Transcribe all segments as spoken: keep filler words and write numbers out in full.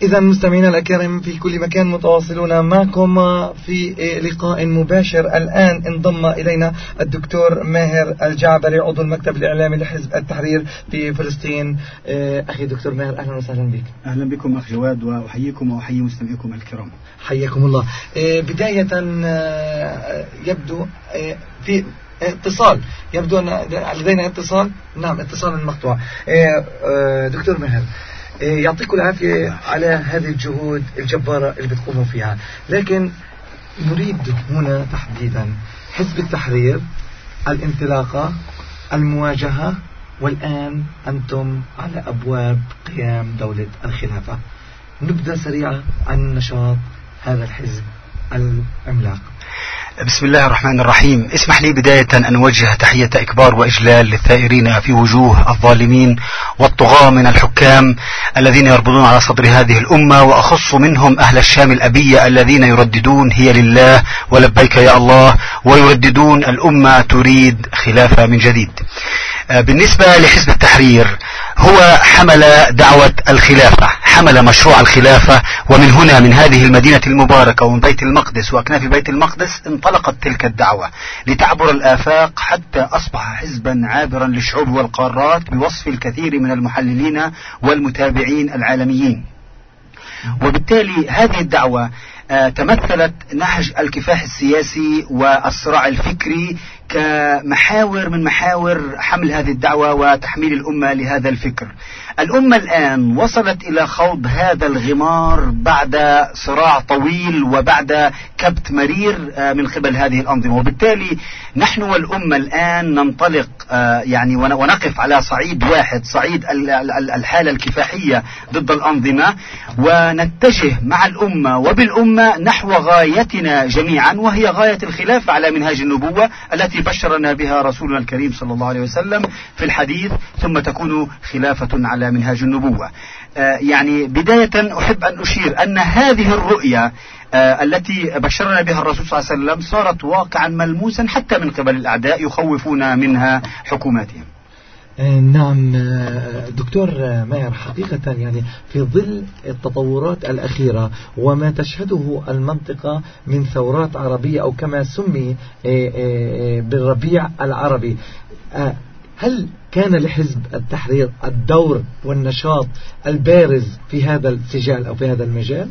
إذا مستمعينا الأكارم في كل مكان متواصلون معكم في لقاء مباشر. الآن انضم إلينا الدكتور ماهر الجعبري عضو المكتب الإعلامي لحزب التحرير في فلسطين. أخي دكتور ماهر أهلا وسهلا بك. أهلا بكم أخ جواد، وأحييكم وأحيي مستمعيكم الكرام. حياكم الله. بداية يبدو في اتصال، يبدو أن لدينا اتصال. نعم اتصال مقطوع. دكتور ماهر يعطيكم العافية على هذه الجهود الجبارة اللي بتقوموا فيها، لكن نريد هنا تحديدا حزب التحرير، الانطلاقة، المواجهة، والآن أنتم على أبواب قيام دولة الخلافة. نبدأ سريعا عن نشاط هذا الحزب العملاق. بسم الله الرحمن الرحيم. اسمح لي بداية أن أوجه تحية إكبار وإجلال للثائرين في وجوه الظالمين والطغاة من الحكام الذين يربطون على صدر هذه الأمة، وأخص منهم أهل الشام الأبية الذين يرددون هي لله ولبيك يا الله، ويرددون الأمة تريد خلافة من جديد. بالنسبة لحزب التحرير، هو حمل دعوة الخلافة، حمل مشروع الخلافة، ومن هنا من هذه المدينة المباركة ومن بيت المقدس وأكناف بيت المقدس انطلقت تلك الدعوة لتعبر الآفاق حتى أصبح حزبا عابرا للشعوب والقارات بوصف الكثير من المحللين والمتابعين العالميين. وبالتالي هذه الدعوة تمثلت نهج الكفاح السياسي والصراع الفكري كمحاور من محاور حمل هذه الدعوة وتحميل الأمة لهذا الفكر. الأمة الآن وصلت إلى خوض هذا الغمار بعد صراع طويل وبعد كبت مرير من قبل هذه الأنظمة، وبالتالي نحن والأمة الآن ننطلق يعني ونقف على صعيد واحد، صعيد الحالة الكفاحية ضد الأنظمة، ونتجه مع الأمة وبالأمة نحو غايتنا جميعا، وهي غاية الخلافة على منهاج النبوة التي بشرنا بها رسولنا الكريم صلى الله عليه وسلم في الحديث: ثم تكون خلافة على منهاج النبوة. آه يعني بداية أحب أن أشير أن هذه الرؤية آه التي بشرنا بها الرسول صلى الله عليه وسلم صارت واقعا ملموسا حتى من قبل الأعداء يخوفون منها حكوماتهم. نعم دكتور ماهر، حقيقة يعني في ظل التطورات الأخيرة وما تشهده المنطقة من ثورات عربية أو كما سمي بالربيع العربي، هل كان لحزب التحرير الدور والنشاط البارز في هذا السجال أو في هذا المجال؟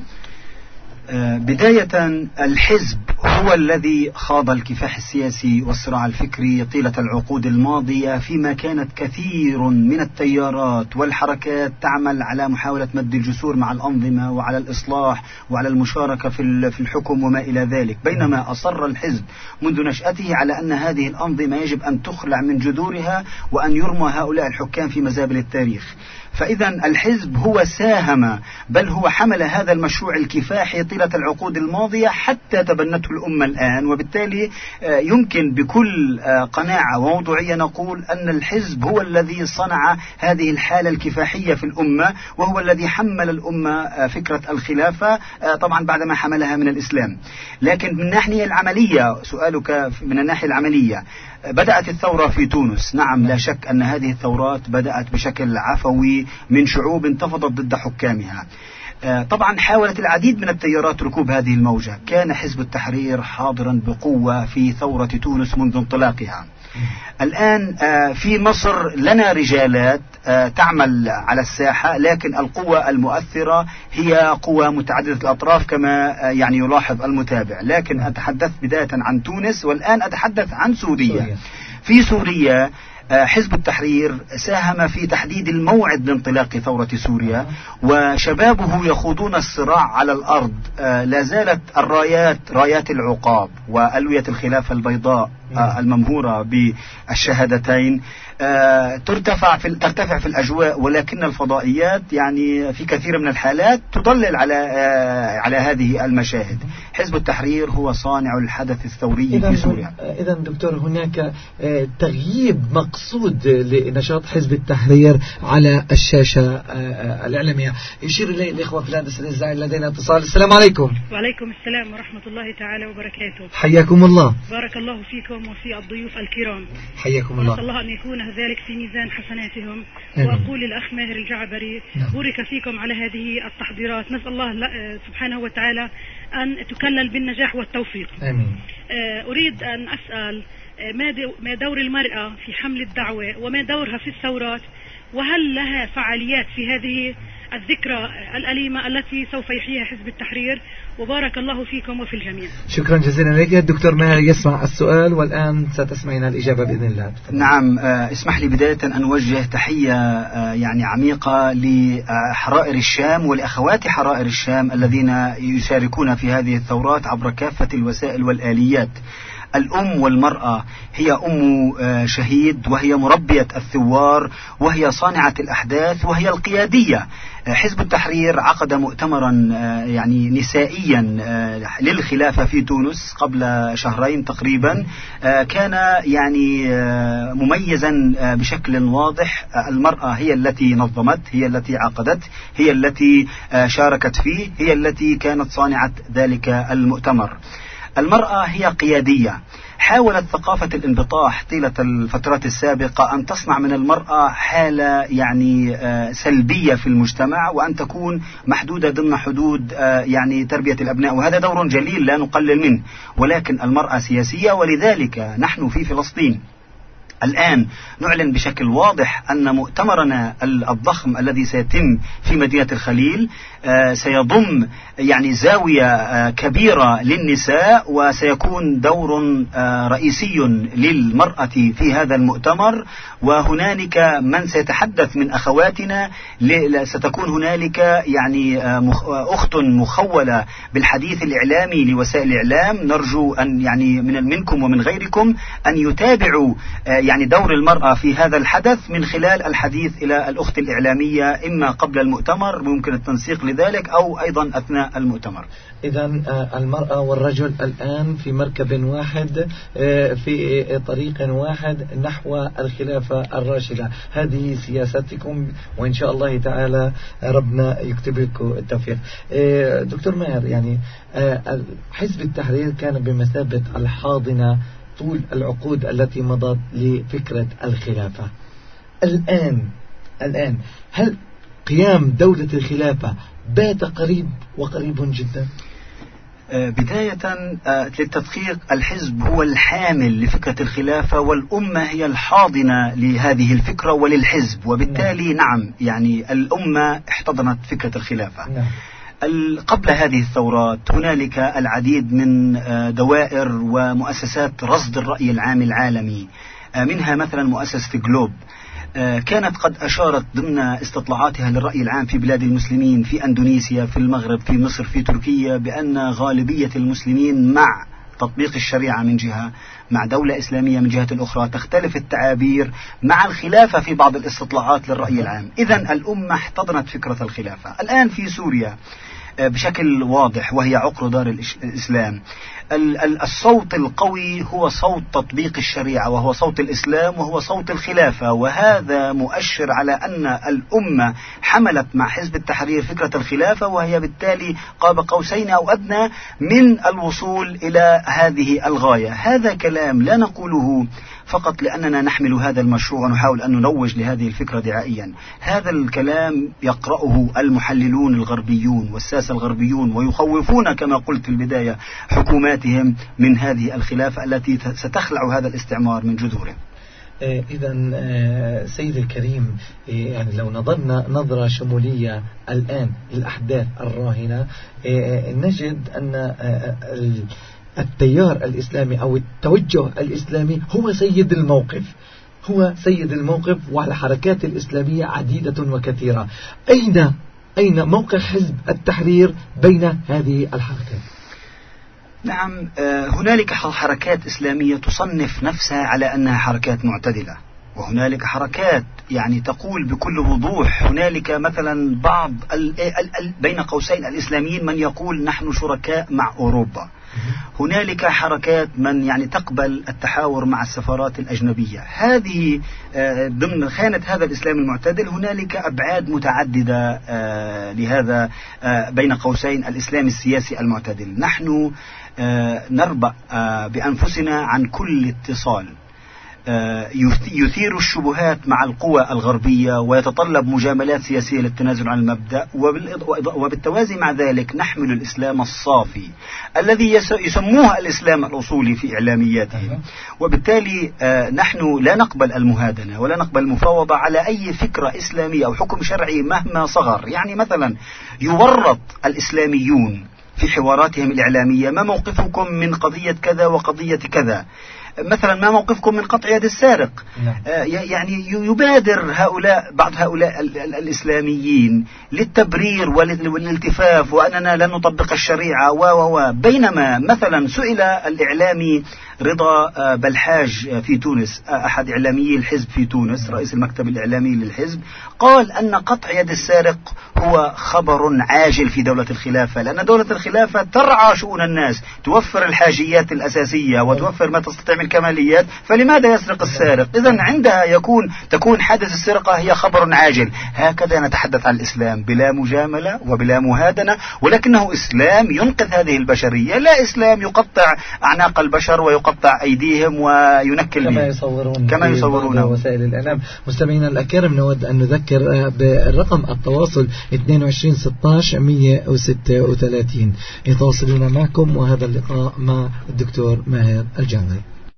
بداية الحزب هو الذي خاض الكفاح السياسي والصراع الفكري طيلة العقود الماضية، فيما كانت كثير من التيارات والحركات تعمل على محاولة مد الجسور مع الأنظمة وعلى الإصلاح وعلى المشاركة في الحكم وما إلى ذلك، بينما أصر الحزب منذ نشأته على أن هذه الأنظمة يجب أن تخلع من جذورها وأن يرمى هؤلاء الحكام في مزابل التاريخ. فإذا الحزب هو ساهم، بل هو حمل هذا المشروع الكفاحي طيلة العقود الماضية حتى تبنته الأمة الآن، وبالتالي يمكن بكل قناعة وموضوعية نقول أن الحزب هو الذي صنع هذه الحالة الكفاحية في الأمة، وهو الذي حمل الأمة فكرة الخلافة، طبعا بعدما حملها من الإسلام. لكن من الناحية العملية، سؤالك من الناحية العملية، بدأت الثورة في تونس. نعم، لا شك أن هذه الثورات بدأت بشكل عفوي من شعوب انتفضت ضد حكامها. طبعا حاولت العديد من التيارات ركوب هذه الموجة. كان حزب التحرير حاضرا بقوة في ثورة تونس منذ انطلاقها. الآن في مصر لنا رجالات تعمل على الساحة، لكن القوة المؤثرة هي قوة متعددة الأطراف كما يعني يلاحظ المتابع. لكن أتحدث بداية عن تونس، والآن أتحدث عن سوريا. في سوريا حزب التحرير ساهم في تحديد الموعد لانطلاق ثورة سوريا، وشبابه يخوضون الصراع على الأرض. لا زالت الرايات، رايات العقاب وألوية الخلافة البيضاء الممهورة بالشهادتين ترتفع في ترتفع في الأجواء، ولكن الفضائيات يعني في كثير من الحالات تضلل على على هذه المشاهد. حزب التحرير هو صانع الحدث الثوري في سوريا. إذا دكتور، هناك تغييب مقصود لنشاط حزب التحرير على الشاشة الإعلامية. يشير إليه الإخوة في الهندسة الإذاعية. لدينا اتصال. السلام عليكم. وعليكم السلام ورحمة الله تعالى وبركاته. حياكم الله. بارك الله فيكم فيكم وفي الضيوف الكرام. حياكم الله. نسأل الله أن يكون ذلك في ميزان حسناتهم. آمين. وأقول للأخ ماهر الجعبري نعم. بورك فيكم على هذه التحضيرات. نسأل الله سبحانه وتعالى أن تكلل بالنجاح والتوفيق. آمين. أريد أن أسأل ما دور المرأة في حمل الدعوة وما دورها في الثورات، وهل لها فعاليات في هذه الذكرى الأليمة التي سوف يحييها حزب التحرير؟ وبارك الله فيكم وفي الجميع. شكرا جزيلا لك. الدكتور ماهر يسمع السؤال والآن ستسمعين الإجابة بإذن الله. نعم، اسمح لي بداية أن أوجه تحية يعني عميقة لحرائر الشام ولأخوات حرائر الشام الذين يشاركون في هذه الثورات عبر كافة الوسائل والآليات. الأم والمرأة هي أم شهيد، وهي مربية الثوار، وهي صانعة الأحداث، وهي القيادية. حزب التحرير عقد مؤتمرا يعني نسائيا للخلافة في تونس قبل شهرين تقريبا، كان يعني مميزا بشكل واضح. المرأة هي التي نظمت، هي التي عقدت، هي التي شاركت فيه، هي التي كانت صانعة ذلك المؤتمر. المرأة هي قيادية. حاولت ثقافة الانبطاح طيلة الفترات السابقة أن تصنع من المرأة حالة يعني سلبية في المجتمع، وأن تكون محدودة ضمن حدود يعني تربية الأبناء، وهذا دور جليل لا نقلل منه، ولكن المرأة سياسية. ولذلك نحن في فلسطين الآن نعلن بشكل واضح أن مؤتمرنا الضخم الذي سيتم في مدينة الخليل سيضم يعني زاوية كبيرة للنساء، وسيكون دور رئيسي للمرأة في هذا المؤتمر. وهنالك من سيتحدث من أخواتنا، ستكون هنالك يعني أخت مخولة بالحديث الإعلامي لوسائل الإعلام. نرجو أن يعني من منكم ومن غيركم أن يتابعوا يعني دور المرأة في هذا الحدث من خلال الحديث إلى الأخت الإعلامية، إما قبل المؤتمر ممكن التنسيق لذلك أو أيضا أثناء المؤتمر. إذن المرأة والرجل الآن في مركب واحد، في طريق واحد نحو الخلافة الراشدة. هذه سياستكم، وإن شاء الله تعالى ربنا يكتب لكم التوفيق. دكتور ماهر، يعني حزب التحرير كان بمثابة الحاضنة طول العقود التي مضت لفكرة الخلافة. الآن الآن هل قيام دولة الخلافة بات قريب وقريب جدا؟ بداية للتدقيق، الحزب هو الحامل لفكرة الخلافة، والأمة هي الحاضنة لهذه الفكرة وللحزب، وبالتالي نعم, نعم يعني الأمة احتضنت فكرة الخلافة. نعم. قبل هذه الثورات هنالك العديد من دوائر ومؤسسات رصد الرأي العام العالمي، منها مثلا مؤسسة جلوب، كانت قد أشارت ضمن استطلاعاتها للرأي العام في بلاد المسلمين، في أندونيسيا، في المغرب، في مصر، في تركيا، بأن غالبية المسلمين مع تطبيق الشريعة من جهة، مع دولة إسلامية من جهة أخرى. تختلف التعابير مع الخلافة في بعض الاستطلاعات للرأي العام. إذن الأمة احتضنت فكرة الخلافة. الآن في سوريا بشكل واضح، وهي عقر دار الإسلام، الصوت القوي هو صوت تطبيق الشريعة، وهو صوت الإسلام، وهو صوت الخلافة. وهذا مؤشر على أن الأمة حملت مع حزب التحرير فكرة الخلافة، وهي بالتالي قاب قوسين أو أدنى من الوصول إلى هذه الغاية. هذا كلام لا نقوله فقط لأننا نحمل هذا المشروع ونحاول أن نروج لهذه الفكرة دعائيا. هذا الكلام يقرأه المحللون الغربيون والساسة الغربيون، ويخوفون كما قلت في البداية حكوماتهم من هذه الخلافة التي ستخلع هذا الاستعمار من جذوره. إذا سيد الكريم، يعني لو نظرنا نظرة شمولية الآن للأحداث الراهنة، نجد أن التيار الإسلامي أو التوجه الإسلامي هو سيد الموقف، هو سيد الموقف، والحركات الإسلامية عديدة وكثيرة. أين أين موقع حزب التحرير بين هذه الحركات؟ نعم، هنالك حركات إسلامية تصنف نفسها على أنها حركات معتدلة، وهنالك حركات يعني تقول بكل وضوح. هنالك مثلا بعض ال ال ال بين قوسين الإسلاميين من يقول نحن شركاء مع أوروبا. هنالك حركات من يعني تقبل التحاور مع السفارات الأجنبية. هذه ضمن خانة هذا الإسلام المعتدل. هنالك أبعاد متعددة لهذا بين قوسين الإسلام السياسي المعتدل. نحن نربأ بأنفسنا عن كل اتصال يثير الشبهات مع القوى الغربية ويتطلب مجاملات سياسية للتنازل عن المبدأ، وبالتوازي مع ذلك نحمل الإسلام الصافي الذي يسموه الإسلام الأصولي في إعلامياتهم. وبالتالي نحن لا نقبل المهادنة ولا نقبل المفاوضة على أي فكرة إسلامية أو حكم شرعي مهما صغر. يعني مثلا يورط الإسلاميون في حواراتهم الإعلامية: ما موقفكم من قضية كذا وقضية كذا؟ مثلا ما موقفكم من قطع يد السارق؟ آه يعني يبادر هؤلاء بعض هؤلاء ال ال الإسلاميين للتبرير والالتفاف وأننا لن نطبق الشريعة و و بينما مثلا سئل الإعلامي رضا بلحاج في تونس، أحد إعلاميي الحزب في تونس، رئيس المكتب الإعلامي للحزب، قال أن قطع يد السارق هو خبر عاجل في دولة الخلافة، لأن دولة الخلافة ترعى شؤون الناس، توفر الحاجيات الأساسية وتوفر ما تستطيع من الكماليات، فلماذا يسرق السارق؟ إذن عندها يكون تكون حادث السرقة هي خبر عاجل. هكذا نتحدث عن الإسلام بلا مجاملة وبلا مهادنة، ولكنه إسلام ينقذ هذه البشرية، لا إسلام يقطع أعناق البشر ويقطع أيديهم وينكل كما يصورون كما يصورون وسائل الإعلام. مستمعينا الأكارم، نود أن نذكر بالرقم التواصل اثنين وعشرين ستة عشر مئة وستة وثلاثين يتواصلون معكم، وهذا اللقاء مع الدكتور ماهر الجامعي.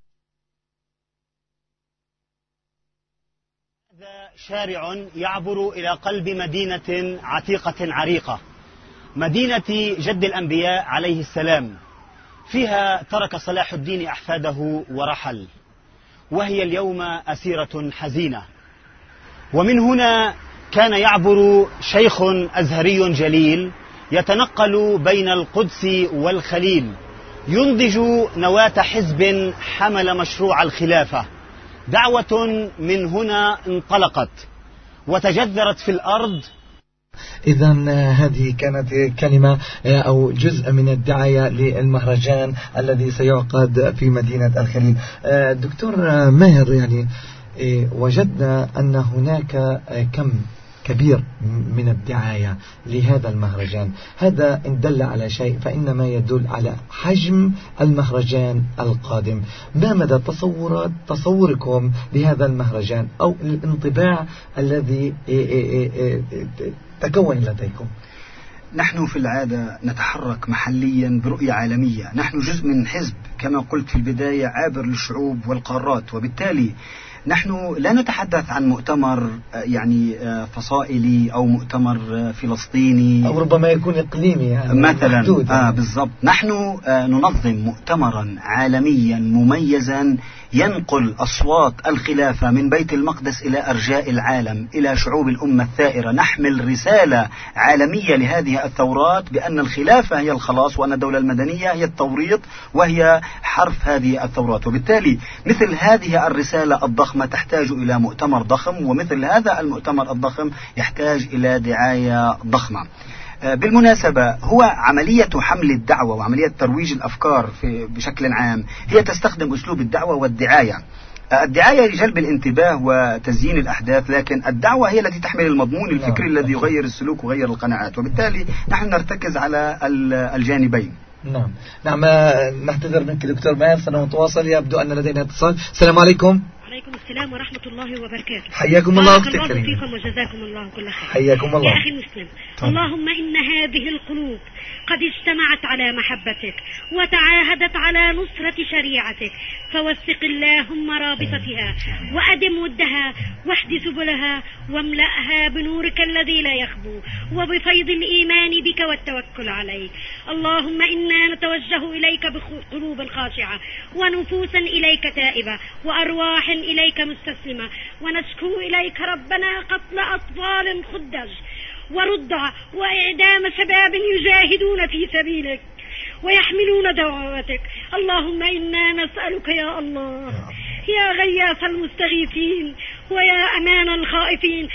شارع يعبر إلى قلب مدينة عتيقة عريقة، مدينة جد الأنبياء عليه السلام. فيها ترك صلاح الدين أحفاده ورحل، وهي اليوم أسيرة حزينة. ومن هنا كان يعبر شيخ أزهري جليل يتنقل بين القدس والخليل، ينضج نواة حزب حمل مشروع الخلافة. دعوة من هنا انطلقت وتجذرت في الأرض. إذن هذه كانت كلمة أو جزء من الدعاية للمهرجان الذي سيعقد في مدينة الخليل. دكتور ماهر، يعني وجدنا أن هناك كم كبير من الدعاية لهذا المهرجان. هذا إن دل على شيء فإنما يدل على حجم المهرجان القادم. ما مدى تصورات تصوركم لهذا المهرجان أو الانطباع الذي تكون لديكم؟ نحن في العادة نتحرك محليا برؤية عالمية. نحن جزء من حزب كما قلت في البداية عابر للشعوب والقارات، وبالتالي نحن لا نتحدث عن مؤتمر يعني فصائلي أو مؤتمر فلسطيني أو ربما يكون إقليمي يعني مثلا. آه بالضبط. نحن ننظم مؤتمرا عالميا مميزا ينقل أصوات الخلافة من بيت المقدس إلى أرجاء العالم، إلى شعوب الأمة الثائرة. نحمل رسالة عالمية لهذه الثورات بأن الخلافة هي الخلاص، وأن الدولة المدنية هي التوريط وهي حرف هذه الثورات. وبالتالي مثل هذه الرسالة الضخمة تحتاج إلى مؤتمر ضخم، ومثل هذا المؤتمر الضخم يحتاج إلى دعاية ضخمة. بالمناسبة هو عملية حمل الدعوة وعملية ترويج الأفكار في بشكل عام هي تستخدم أسلوب الدعوة والدعاية. الدعاية لجلب الانتباه وتزيين الأحداث، لكن الدعوة هي التي تحمل المضمون الفكري الذي يغير السلوك ويغير القناعات، وبالتالي نحن نرتكز على الجانبين. نعم نعم. نعتذر منك دكتور ماهر، سنتواصل. يبدو أن لدينا اتصال. السلام عليكم. وعليكم السلام ورحمة الله وبركاته. حياكم الله أختي الكريمة. الكريمة. فيكم وجزاكم الله كل خير. حياكم الله. يا أخي المسلم، اللهم إن هذه القلوب قد اجتمعت على محبتك وتعاهدت على نصرة شريعتك، فوثق اللهم رابطتها وأدم ودها واحد سبلها واملأها بنورك الذي لا يخبو وبفيض الإيمان بك والتوكل عليك. اللهم إنا نتوجه إليك بقلوب خاشعة ونفوسا إليك تائبة وأرواح إليك مستسلمة، ونشكو إليك ربنا قتل أطفال خدج ورضع وإعدام شباب يجاهدون في سبيلك ويحملون دعوتك. اللهم إنا نسألك يا الله يا غياث المستغيثين ويا أمان الخائفين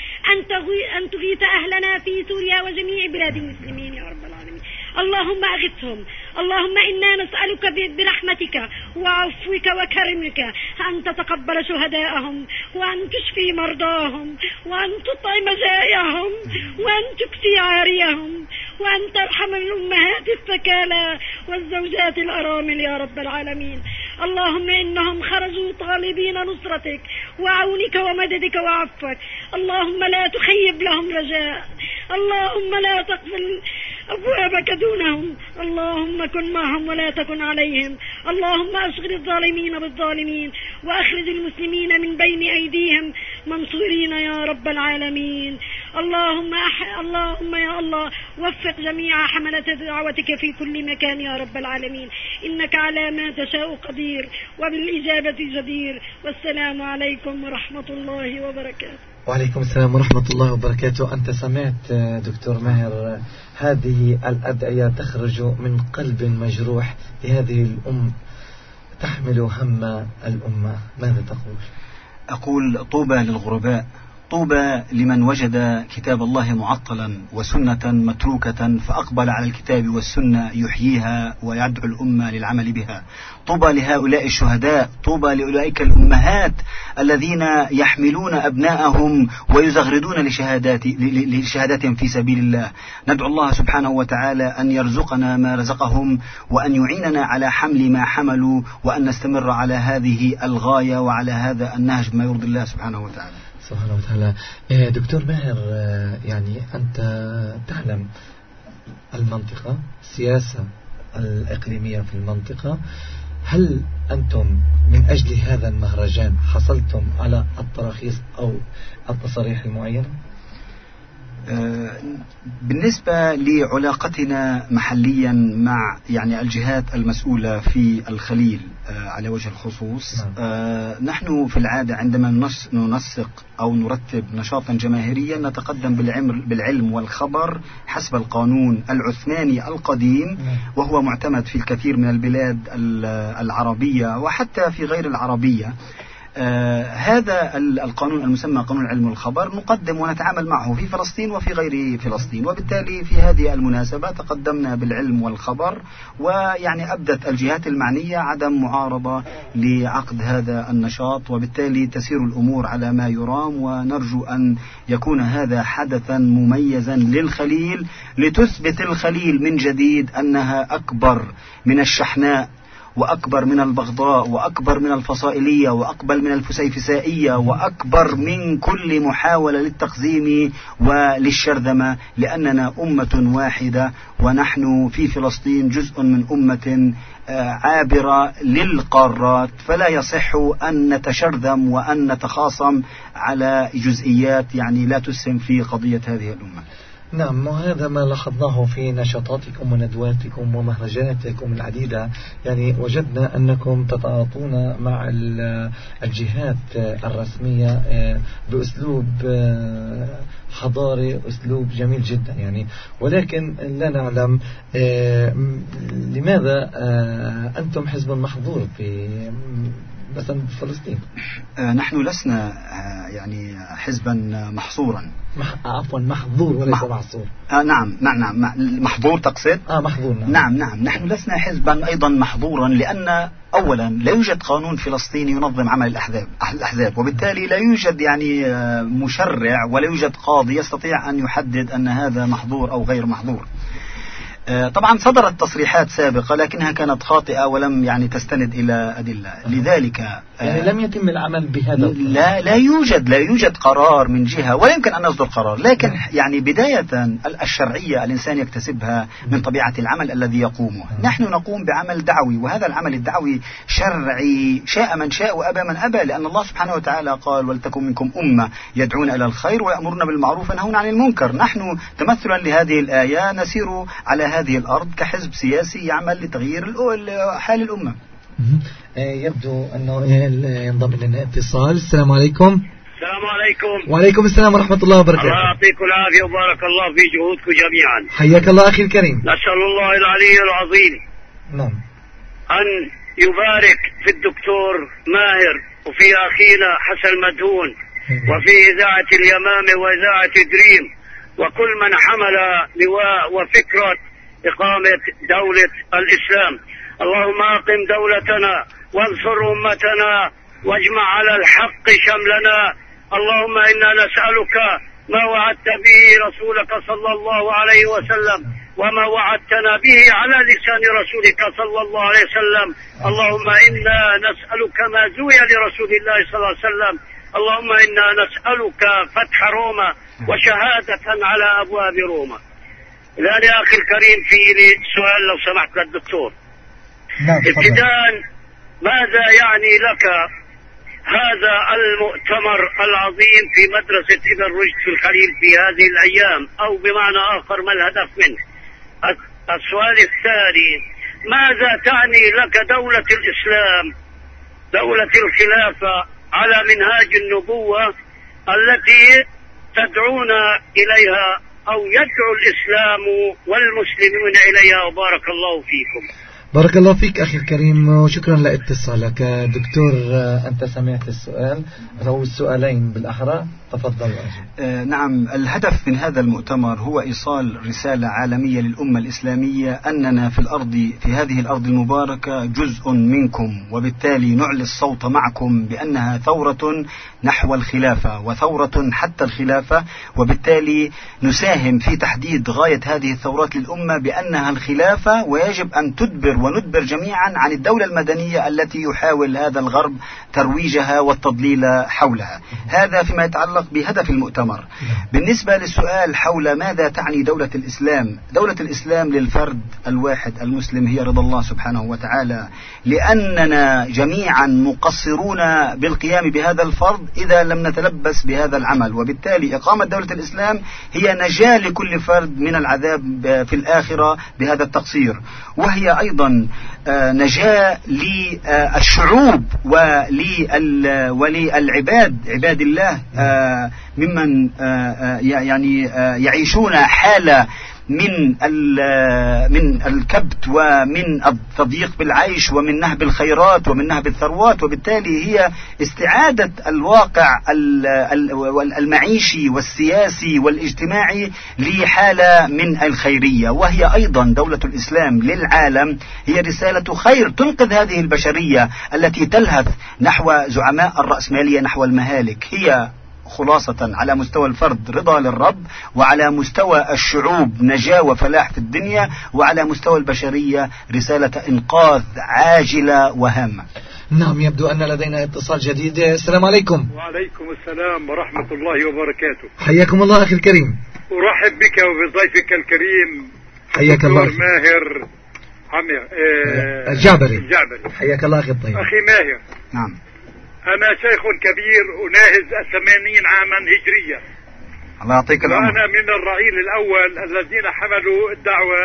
أن تغيث أهلنا في سوريا وجميع بلاد المسلمين يا رب العالمين. اللهم أغثهم. اللهم إنا نسألك برحمتك وعفوك وكرمك أن تتقبل شهداءهم وأن تشفي مرضاهم وأن تطعم جائعهم وأن تكسي عاريهم وأن ترحم الأمهات الثكالى والزوجات الأرامل يا رب العالمين. اللهم إنهم خرجوا طالبين نصرتك وعونك ومددك وعفوك. اللهم لا تخيب لهم رجاء. اللهم لا تقفل أبوابك دونهم. اللهم كن معهم ولا تكن عليهم. اللهم أشغل الظالمين بالظالمين وأخرج المسلمين من بين أيديهم منصورين يا رب العالمين. اللهم أح... اللهم يا الله وفق جميع حملة دعوتك في كل مكان يا رب العالمين. إنك على ما تشاء قدير وبالإجابة جدير. والسلام عليكم ورحمة الله وبركاته. وعليكم السلام ورحمة الله وبركاته. أنت سمعت دكتور ماهر هذه الأدعية تخرج من قلب مجروح لهذه الأم تحمل هم الأمة، ماذا تقول؟ أقول طوبى للغرباء، طوبى لمن وجد كتاب الله معطلا وسنة متروكة فأقبل على الكتاب والسنة يحييها ويدعو الأمة للعمل بها. طوبى لهؤلاء الشهداء، طوبى لأولئك الأمهات الذين يحملون أبناءهم ويزغردون لشهادات لشهاداتهم في سبيل الله. ندعو الله سبحانه وتعالى أن يرزقنا ما رزقهم وأن يعيننا على حمل ما حملوا وأن نستمر على هذه الغاية وعلى هذا النهج ما يرضي الله سبحانه وتعالى. سبحانه وتعالى. دكتور ماهر، يعني أنت تعلم المنطقة، السياسة الإقليمية في المنطقة، هل أنتم من أجل هذا المهرجان حصلتم على التراخيص أو التصاريح المعينة؟ بالنسبة لعلاقتنا محليا مع يعني الجهات المسؤولة في الخليل على وجه الخصوص، نحن في العادة عندما ننسق أو نرتب نشاطا جماهيريا نتقدم بالعلم والخبر حسب القانون العثماني القديم، وهو معتمد في الكثير من البلاد العربية وحتى في غير العربية. آه هذا القانون المسمى قانون العلم والخبر نقدم ونتعامل معه في فلسطين وفي غير فلسطين، وبالتالي في هذه المناسبة تقدمنا بالعلم والخبر، ويعني أبدت الجهات المعنية عدم معارضة لعقد هذا النشاط، وبالتالي تسير الأمور على ما يرام، ونرجو أن يكون هذا حدثا مميزا للخليل لتثبت الخليل من جديد أنها أكبر من الشحناء وأكبر من البغضاء وأكبر من الفصائلية وأكبر من الفسيفسائية وأكبر من كل محاولة للتقزيم وللشرذمة، لأننا أمة واحدة ونحن في فلسطين جزء من أمة عابرة للقارات، فلا يصح أن نتشرذم وأن نتخاصم على جزئيات يعني لا تسهم في قضية هذه الأمة. نعم، وهذا ما لاحظناه في نشاطاتكم وندواتكم ومهرجاناتكم العديدة. يعني وجدنا أنكم تتعاطون مع الجهات الرسمية بأسلوب حضاري، أسلوب جميل جدا يعني، ولكن لا نعلم لماذا أنتم حزب محظور في مثلا فلسطين. نحن لسنا يعني حزبا محصورا، مح... عفوا محظور وليس مح... محصور. آه نعم نعم نعم محظور تقصد؟ آه محظور نعم. نعم نعم نحن لسنا حزبا أيضا محظورا، لأن أولا لا يوجد قانون فلسطيني ينظم عمل الأحزاب الأحزاب وبالتالي لا يوجد يعني مشرع ولا يوجد قاضي يستطيع أن يحدد أن هذا محظور أو غير محظور. طبعا صدرت تصريحات سابقة لكنها كانت خاطئة ولم يعني تستند إلى أدلة، لذلك يعني لم يتم العمل بهذا. لا لا يوجد لا يوجد قرار من جهة ولا يمكن أن يصدر قرار، لكن يعني بداية الشرعية الإنسان يكتسبها من طبيعة العمل الذي يقومه. نحن نقوم بعمل دعوي، وهذا العمل الدعوي شرعي شاء من شاء وأبى من أبى، لأن الله سبحانه وتعالى قال ولتكن منكم أمة يدعون إلى الخير ويأمرون بالمعروف وينهون عن المنكر. نحن تمثلا لهذه الآية نسير على هذه الأرض كحزب سياسي يعمل لتغيير حال الأمة. يبدو أنه ينضم لنا اتصال. السلام عليكم. السلام عليكم. وعليكم السلام ورحمة الله وبركاته. الله يعطيكم العافية وبارك الله في جهودكم جميعا. حياك الله أخي الكريم. نسأل الله العلي العظيم نعم أن يبارك في الدكتور ماهر وفي أخينا حسن مدهون وفي إذاعة اليمامة وإذاعة دريم وكل من حمل لواء وفكرة إقامة دولة الإسلام. اللهم أقم دولتنا وانصر أمتنا واجمع على الحق شملنا. اللهم إنا نسألك ما وعدت به رسولك صلى الله عليه وسلم وما وعدتنا به على لسان رسولك صلى الله عليه وسلم. اللهم إنا نسألك ما زوي لرسول الله صلى الله عليه وسلم. اللهم إنا نسألك فتح روما وشهادة على أبواب روما. الآن يا أخي الكريم في لي سؤال لو سمحت للدكتور. ابتداء ماذا يعني لك هذا المؤتمر العظيم في مدرسة ابن رشد في الخليل في هذه الأيام، أو بمعنى آخر ما الهدف منه؟ السؤال الثاني، ماذا تعني لك دولة الإسلام، دولة الخلافة على منهاج النبوة التي تدعونا إليها أو يدعو الإسلام والمسلمون إليها؟ وبارك الله فيكم. بارك الله فيك أخي الكريم وشكرا لاتصالك. دكتور أنت سمعت السؤال أو السؤالين بالأحرى، تفضل وأجب. آه نعم، الهدف من هذا المؤتمر هو إيصال رسالة عالمية للأمة الإسلامية أننا في الأرض في هذه الأرض المباركة جزء منكم، وبالتالي نعلي الصوت معكم بأنها ثورة نحو الخلافة وثورة حتى الخلافة، وبالتالي نساهم في تحديد غاية هذه الثورات للأمة بأنها الخلافة، ويجب أن تدبر وندبر جميعا عن الدولة المدنية التي يحاول هذا الغرب ترويجها والتضليل حولها. هذا فيما يتعلق بهدف المؤتمر. بالنسبة للسؤال حول ماذا تعني دولة الإسلام، دولة الإسلام للفرد الواحد المسلم هي رضا الله سبحانه وتعالى، لأننا جميعا مقصرون بالقيام بهذا الفرض إذا لم نتلبس بهذا العمل، وبالتالي إقامة دولة الإسلام هي نجاة لكل فرد من العذاب في الآخرة بهذا التقصير، وهي أيضا نجاة للشعوب وللعباد عباد الله ممن يعني يعيشون حالة من من الكبت ومن التضييق بالعيش ومن نهب الخيرات ومن نهب الثروات، وبالتالي هي استعادة الواقع المعيشي والسياسي والاجتماعي لحالة من الخيرية. وهي أيضا دولة الإسلام للعالم هي رسالة خير تنقذ هذه البشرية التي تلهث نحو زعماء الرأسمالية نحو المهالك. هي خلاصة على مستوى الفرد رضا للرب، وعلى مستوى الشعوب نجاة وفلاح في الدنيا، وعلى مستوى البشرية رسالة إنقاذ عاجلة وهامة. نعم، يبدو أن لدينا اتصال جديد. السلام عليكم. وعليكم السلام ورحمة الله وبركاته. حياكم الله أخي الكريم. أرحب بك وبضيفك الكريم حياك الله. ماهر عمير آه الجعبري. الجعبري. حياك الله أخي الطيب. أخي ماهر. نعم. أنا شيخ كبير أناهز الثمانين عاما هجرية. الله يعطيك العمر. وأنا من الرعيل الأول الذين حملوا الدعوة،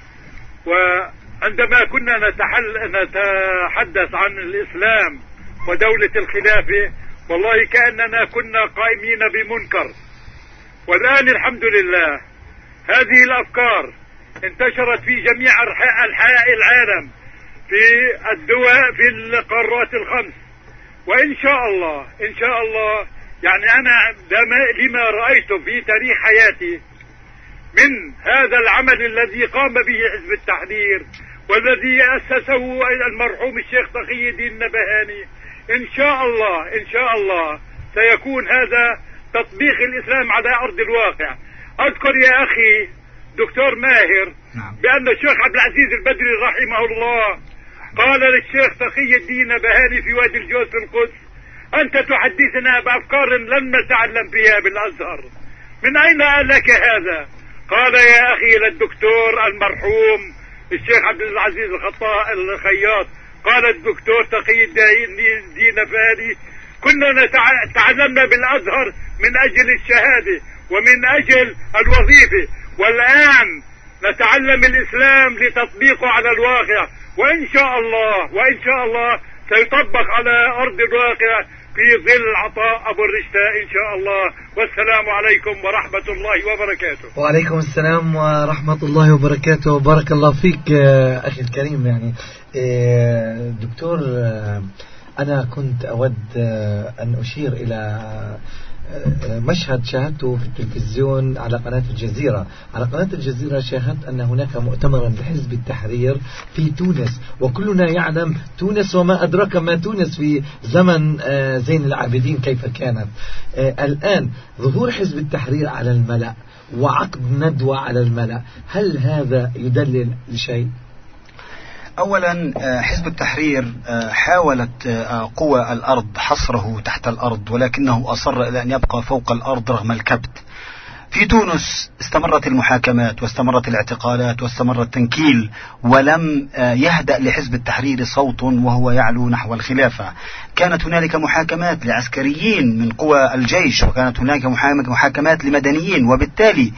وعندما كنا نتحل نتحدث عن الإسلام ودولة الخلافة والله كأننا كنا قائمين بمنكر. والآن الحمد لله هذه الأفكار انتشرت في جميع أنحاء العالم، في الدول في القارات الخمس، وإن شاء الله إن شاء الله يعني أنا لما رأيته في تاريخ حياتي من هذا العمل الذي قام به حزب التحرير والذي أسسه المرحوم الشيخ تقي الدين النبهاني، إن شاء الله إن شاء الله سيكون هذا تطبيق الإسلام على أرض الواقع. أذكر يا أخي دكتور ماهر بأن الشيخ عبد العزيز البدري رحمه الله قال للشيخ تقي الدين النبهاني في وادي الجوز في القدس: أنت تحدثنا بأفكار لم نتعلم فيها بالأزهر، من أين لك هذا؟ قال يا أخي للدكتور المرحوم الشيخ عبد العزيز الخطاء الخياط، قال الدكتور تقي الدين النبهاني: كنا تعلمنا بالأزهر من أجل الشهادة ومن أجل الوظيفة، والآن نتعلم الإسلام لتطبيقه على الواقع، وإن شاء الله وإن شاء الله سيطبق على أرض الواقع في ظل عطاء أبو الرشدة إن شاء الله. والسلام عليكم ورحمة الله وبركاته. وعليكم السلام ورحمة الله وبركاته. بارك الله فيك أخي الكريم. يعني دكتور أنا كنت أود أن أشير إلى مشهد شاهدته في التلفزيون على قناة الجزيرة. على قناة الجزيرة شاهدت أن هناك مؤتمرا لحزب التحرير في تونس، وكلنا يعلم تونس وما أدراك ما تونس في زمن زين العابدين كيف كانت. الآن ظهور حزب التحرير على الملأ وعقد ندوة على الملأ، هل هذا يدلل لشيء؟ أولا حزب التحرير حاولت قوى الأرض حصره تحت الأرض، ولكنه أصر إلى أن يبقى فوق الأرض رغم الكبت. في تونس استمرت المحاكمات واستمرت الاعتقالات واستمر التنكيل، ولم يهدأ لحزب التحرير صوت وهو يعلو نحو الخلافة. كانت هنالك محاكمات لعسكريين من قوى الجيش، وكانت هناك محاكمات لمدنيين، وبالتالي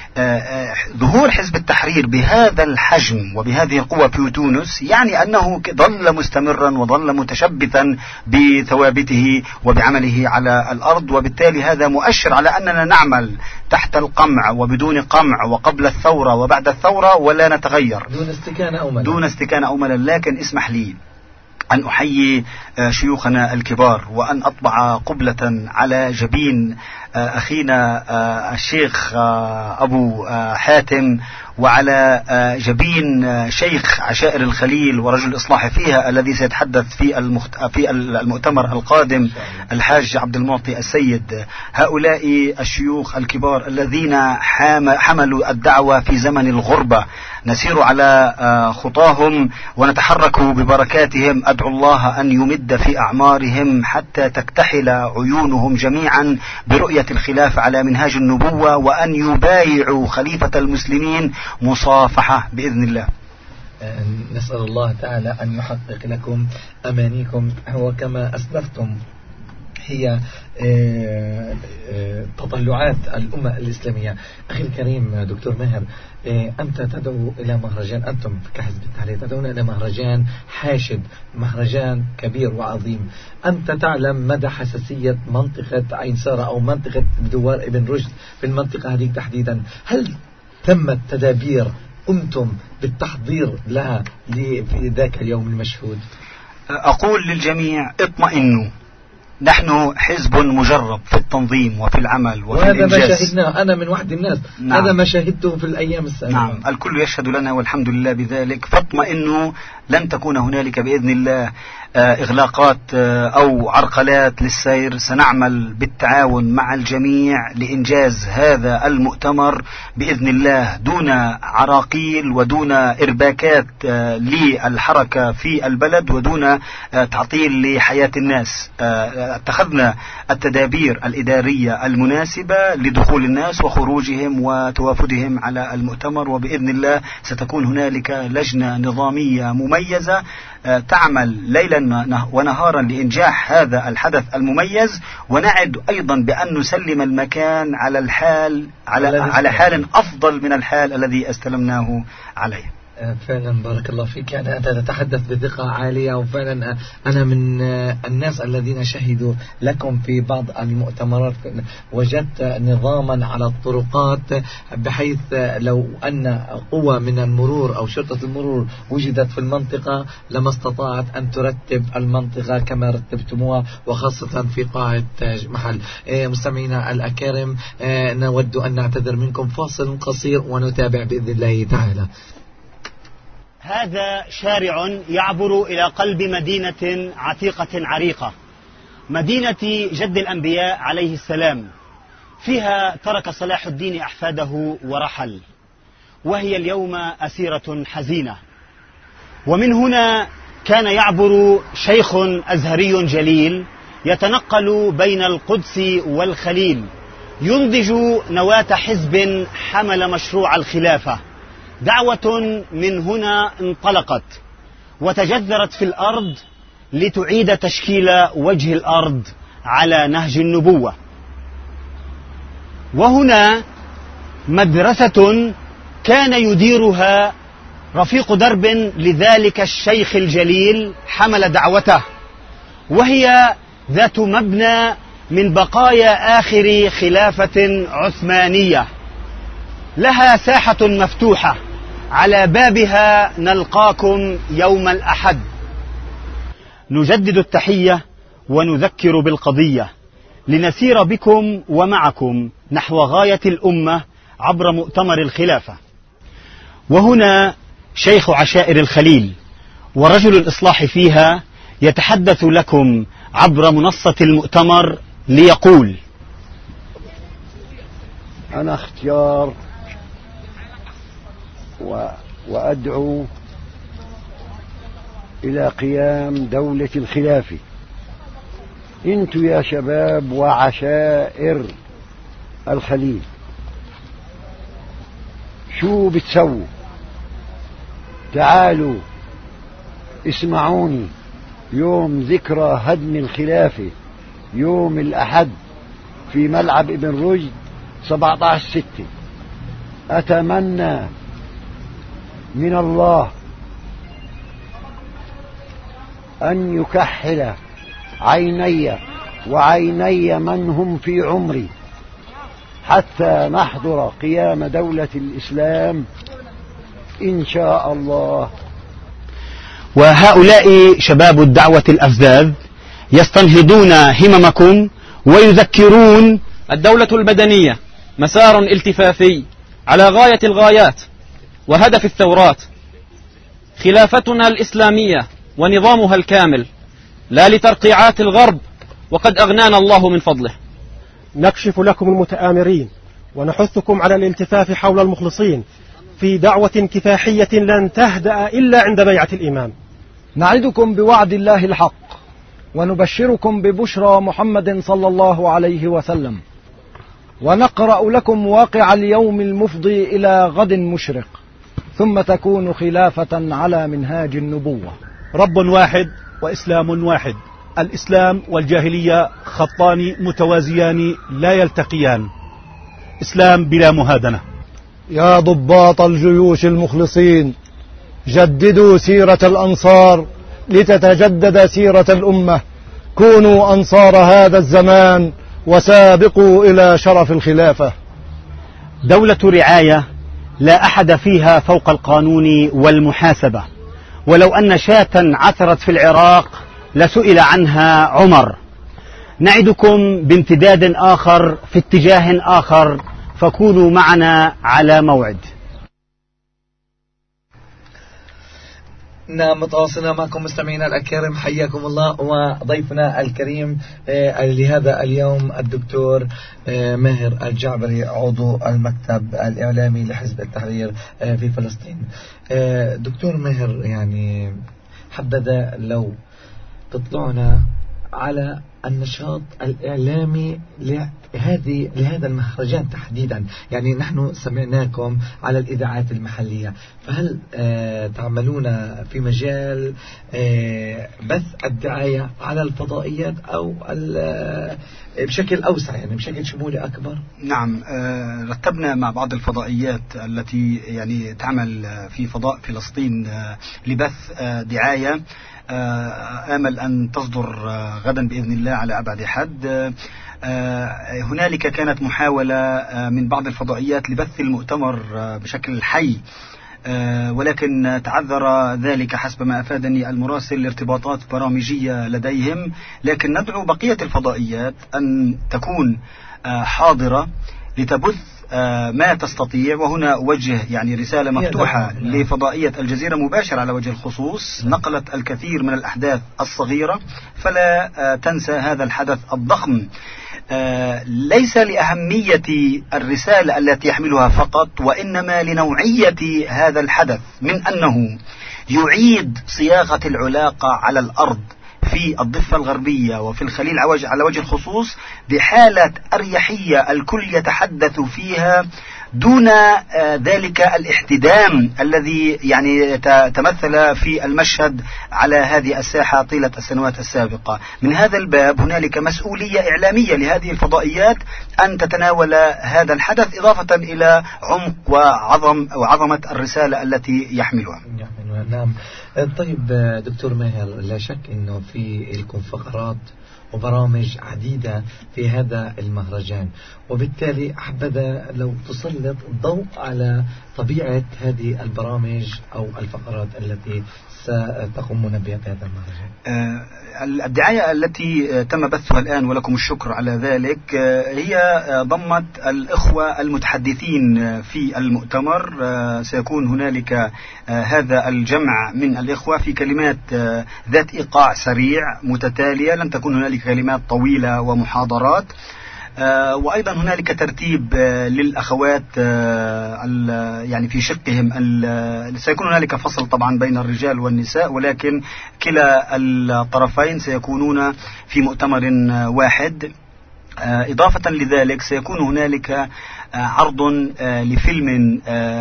ظهور حزب التحرير بهذا الحجم وبهذه القوة في تونس يعني أنه ظل مستمرا وظل متشبثا بثوابته وبعمله على الأرض، وبالتالي هذا مؤشر على أننا نعمل تحت القمع وبدون قمع وقبل الثورة وبعد الثورة ولا نتغير دون استكانة أو ملل. دون استكانة أو ملل. لكن اسمح لي أن أحيي شيوخنا الكبار وأن أطبع قبلة على جبين أخينا الشيخ أبو حاتم وعلى جبين شيخ عشائر الخليل ورجل الإصلاح فيها الذي سيتحدث في المخت... في المؤتمر القادم الحاج عبد المعطي السيد. هؤلاء الشيوخ الكبار الذين حملوا الدعوة في زمن الغربة نسير على خطاهم ونتحرك ببركاتهم. أدعو الله أن يمد في أعمارهم حتى تكتحل عيونهم جميعا برؤية الخلافة على منهاج النبوة، وأن يبايعوا خليفة المسلمين مصافحة بإذن الله. نسأل الله تعالى أن يحقق لكم أمانيكم، وكما أسلفتم هي تطلعات الأمة الإسلامية. أخي الكريم دكتور ماهر، أنت تدعو إلى مهرجان، أنتم كحزب التحرير تدعون إلى مهرجان حاشد، مهرجان كبير وعظيم. أنت تعلم مدى حساسية منطقة عين سارة أو منطقة دوار ابن رشد في المنطقة هذه تحديدا. هل تمت تدابير قمتم بالتحضير لها في ذاك اليوم المشهود؟ أقول للجميع اطمئنوا، نحن حزب مجرب في التنظيم وفي العمل وفي الإنجاز. وهذا ما شاهدناه أنا من واحد الناس. نعم. هذا ما شاهدته في الأيام السابقة. نعم، الكل يشهد لنا والحمد لله بذلك. فاطمئنوا، لن تكون هنالك بإذن الله إغلاقات أو عرقلات للسير. سنعمل بالتعاون مع الجميع لإنجاز هذا المؤتمر بإذن الله دون عراقيل ودون إرباكات للحركة في البلد ودون تعطيل لحياة الناس. اتخذنا التدابير الإدارية المناسبة لدخول الناس وخروجهم وتوافدهم على المؤتمر، وبإذن الله ستكون هنالك لجنة نظامية مميزة تعمل ليلا ونهارا لإنجاح هذا الحدث المميز، ونعد أيضا بأن نسلم المكان على الحال على, على حال أفضل من الحال الذي استلمناه عليه. فعلا بارك الله فيك، يعني أنت تتحدث بثقة عالية، وفعلا أنا من الناس الذين شهدوا لكم في بعض المؤتمرات. وجدت نظاما على الطرقات بحيث لو أن قوة من المرور أو شرطة المرور وجدت في المنطقة لما استطاعت أن ترتب المنطقة كما رتبتموها، وخاصة في قاعة محل. مستمعينا الأكارم، نود أن نعتذر منكم فاصل قصير ونتابع بإذن الله تعالى. هذا شارع يعبر إلى قلب مدينة عتيقة عريقة، مدينة جد الأنبياء عليه السلام. فيها ترك صلاح الدين أحفاده ورحل، وهي اليوم أسيرة حزينة. ومن هنا كان يعبر شيخ أزهري جليل يتنقل بين القدس والخليل، ينضج نواة حزب حمل مشروع الخلافة. دعوة من هنا انطلقت وتجذرت في الأرض لتعيد تشكيل وجه الأرض على نهج النبوة. وهنا مدرسة كان يديرها رفيق درب لذلك الشيخ الجليل حمل دعوته، وهي ذات مبنى من بقايا آخر خلافة عثمانية، لها ساحة مفتوحة على بابها نلقاكم يوم الأحد. نجدد التحية ونذكر بالقضية لنسير بكم ومعكم نحو غاية الأمة عبر مؤتمر الخلافة. وهنا شيخ عشائر الخليل ورجل الإصلاح فيها يتحدث لكم عبر منصة المؤتمر ليقول: أنا اختيار و... وأدعو إلى قيام دولة الخلافة. انتوا يا شباب وعشائر الخليل شو بتسووا؟ تعالوا اسمعوني. يوم ذكرى هدم الخلافة يوم الأحد في ملعب ابن رشد سبعة عشر ستة. أتمنى من الله أن يكحل عيني وعيني من هم في عمري حتى نحضر قيام دولة الإسلام إن شاء الله. وهؤلاء شباب الدعوة الأفذاذ يستنهضون هممكم ويذكرون: الدولة المدنية مسار التفافي على غاية الغايات وهدف الثورات. خلافتنا الإسلامية ونظامها الكامل لا لترقيعات الغرب، وقد أغنانا الله من فضله. نكشف لكم المتآمرين ونحثكم على الالتفاف حول المخلصين في دعوة كفاحية لن تهدأ إلا عند بيعة الإمام. نعدكم بوعد الله الحق ونبشركم ببشرى محمد صلى الله عليه وسلم، ونقرأ لكم واقع اليوم المفضي إلى غد مشرق، ثم تكون خلافة على منهاج النبوة. رب واحد وإسلام واحد. الإسلام والجاهلية خطان متوازيان لا يلتقيان. إسلام بلا مهادنة. يا ضباط الجيوش المخلصين، جددوا سيرة الأنصار لتتجدد سيرة الأمة. كونوا أنصار هذا الزمان وسابقوا إلى شرف الخلافة. دولة رعاية لا أحد فيها فوق القانون والمحاسبة، ولو أن شاة عثرت في العراق لسئل عنها عمر. نعدكم بامتداد آخر في اتجاه آخر، فكونوا معنا على موعد. نعم، متواصلين معكم مستمعينا الأكارم، حياكم الله. وضيفنا الكريم لهذا اليوم الدكتور ماهر الجعبري، عضو المكتب الإعلامي لحزب التحرير في فلسطين. دكتور ماهر، يعني حبذا لو تطلعنا على النشاط الإعلامي لهذه لهذا المهرجان تحديدا. يعني نحن سمعناكم على الإذاعات المحلية، فهل آه تعملون في مجال آه بث الدعاية على الفضائيات أو بشكل أوسع، يعني بشكل شمولي أكبر؟ نعم، آه رتبنا مع بعض الفضائيات التي يعني تعمل في فضاء فلسطين آه لبث آه دعاية. آمل أن تصدر غدا بإذن الله على أبعد حد. هنالك كانت محاولة من بعض الفضائيات لبث المؤتمر بشكل حي، ولكن تعذر ذلك حسب ما أفادني المراسل لارتباطات برامجية لديهم. لكن ندعو بقية الفضائيات أن تكون حاضرة لتبث ما تستطيع. وهنا أوجه يعني رسالة مفتوحة لفضائية الجزيرة مباشرة على وجه الخصوص، نقلت الكثير من الأحداث الصغيرة، فلا تنسى هذا الحدث الضخم. ليس لأهمية الرسالة التي يحملها فقط، وإنما لنوعية هذا الحدث، من أنه يعيد صياغة العلاقة على الأرض في الضفة الغربية وفي الخليل على وجه الخصوص بحالة أريحية الكل يتحدث فيها دون ذلك الاحتدام الذي يعني تمثل في المشهد على هذه الساحة طيلة السنوات السابقة. من هذا الباب هنالك مسؤولية إعلامية لهذه الفضائيات أن تتناول هذا الحدث، إضافة إلى عمق وعظم وعظمة الرسالة التي يحملها. نعم. طيب دكتور ماهر، لا شك أنه في لكم فقرات وبرامج عديدة في هذا المهرجان، وبالتالي حبذا لو تسلط الضوء على طبيعة هذه البرامج أو الفقرات التي ستقومون بها في هذا المهرجان. آه الدعاية التي تم بثها الآن ولكم الشكر على ذلك آه هي آه ضمت الإخوة المتحدثين في المؤتمر. آه سيكون هنالك آه هذا الجمع من الإخوة في كلمات آه ذات إيقاع سريع متتالية، لن تكون هنالك كلمات طويلة ومحاضرات. آه وأيضا هنالك ترتيب آه للأخوات آه يعني في شقهم. سيكون هنالك فصل طبعا بين الرجال والنساء، ولكن كلا الطرفين سيكونون في مؤتمر آه واحد. آه إضافة لذلك سيكون هنالك عرض لفيلم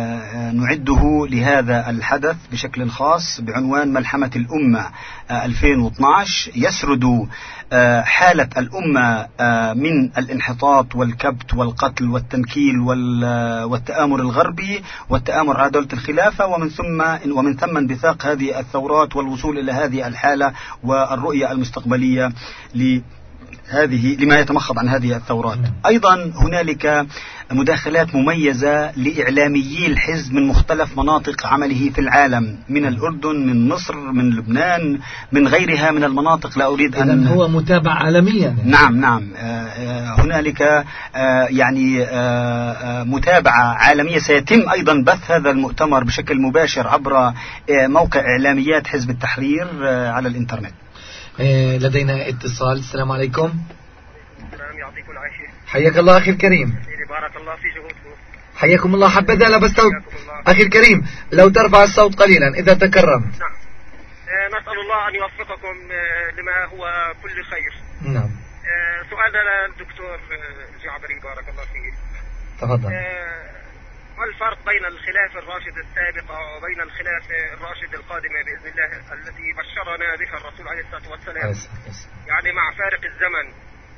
نعده لهذا الحدث بشكل خاص بعنوان ملحمة الأمة ألفين واثناشر، يسرد حالة الأمة من الانحطاط والكبت والقتل والتنكيل والتآمر الغربي والتآمر على دولة الخلافة، ومن ثم ومن ثم انبثاق هذه الثورات والوصول إلى هذه الحالة والرؤية المستقبلية ل هذه لما يتمخض عن هذه الثورات. أيضا هنالك مداخلات مميزة لإعلاميي الحزب من مختلف مناطق عمله في العالم، من الأردن، من مصر، من لبنان، من غيرها من المناطق. لا أريد أن هو متابع عالميا. نعم نعم هنالك يعني متابعة عالمية. سيتم أيضا بث هذا المؤتمر بشكل مباشر عبر موقع إعلاميات حزب التحرير على الإنترنت. لدينا اتصال. السلام عليكم. السلام، يعطيكم العافية. حياك الله أخي الكريم. بارك الله في جهودكم. حياكم الله. حبذا لا بستوت أخي الكريم لو ترفع الصوت قليلا إذا تكرم. نعم. آه نسأل الله أن يوفقكم آه لما هو كل خير. نعم. آه سؤالنا للدكتور الجعبري بارك الله فيه. تفضل. آه ما الفرق بين الخلافة الراشدة السابقة وبين الخلافة الراشدة القادمة بإذن الله التي بشرنا بها الرسول عليه الصلاة والسلام؟ يعني مع فارق الزمن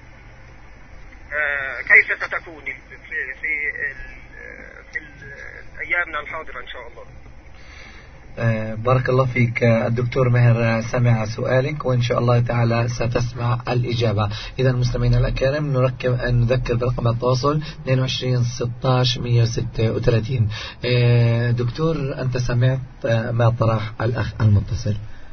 آه كيف ستكون في في في أيامنا الحاضرة إن شاء الله؟ آه بارك الله فيك. الدكتور ماهر سمع سؤالك وإن شاء الله تعالى ستسمع الإجابة. إذا مستمعينا الأكارم نركب نذكر برقم التواصل اثنين وعشرين ستة عشر مئة وستة وثلاثين. آه دكتور أنت سمعت ما طرح الأخ المتصل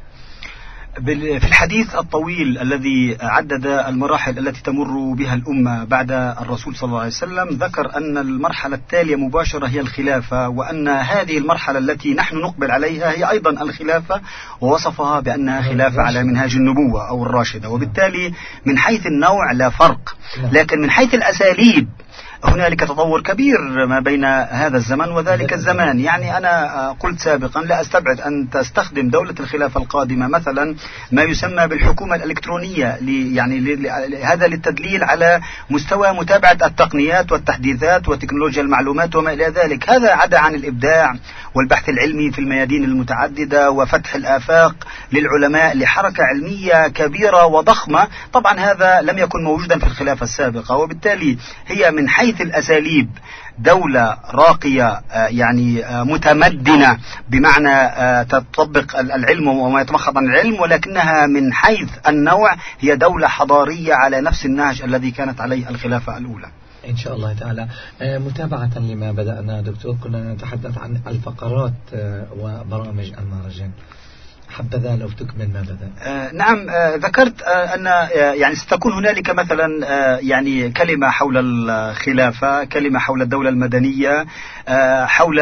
في الحديث الطويل الذي عدد المراحل التي تمر بها الأمة بعد الرسول صلى الله عليه وسلم. ذكر أن المرحلة التالية مباشرة هي الخلافة، وأن هذه المرحلة التي نحن نقبل عليها هي أيضا الخلافة، ووصفها بأنها خلافة على منهاج النبوة أو الراشدة. وبالتالي من حيث النوع لا فرق، لكن من حيث الأساليب هنالك تطور كبير ما بين هذا الزمن وذلك الزمان. يعني أنا قلت سابقا لا أستبعد أن تستخدم دولة الخلافة القادمة مثلا ما يسمى بالحكومة الإلكترونية، يعني هذا للتدليل على مستوى متابعة التقنيات والتحديثات وتكنولوجيا المعلومات وما إلى ذلك. هذا عدا عن الإبداع والبحث العلمي في الميادين المتعددة وفتح الآفاق للعلماء لحركة علمية كبيرة وضخمة. طبعا هذا لم يكن موجودا في الخلافة السابقة، وبالتالي هي من حيث الأساليب دولة راقية يعني متمدنة بمعنى تطبق العلم وما يتمخض عن العلم، ولكنها من حيث النوع هي دولة حضارية على نفس النهج الذي كانت عليه الخلافة الأولى إن شاء الله تعالى. متابعة لما بدأنا دكتور، كنا نتحدث عن الفقرات وبرامج المهرجان، حبذا لو تكمل ما بدأ. آه نعم آه ذكرت آه أن آه يعني ستكون هنالك مثلا آه يعني كلمة حول الخلافة، كلمة حول الدولة المدنية، آه حول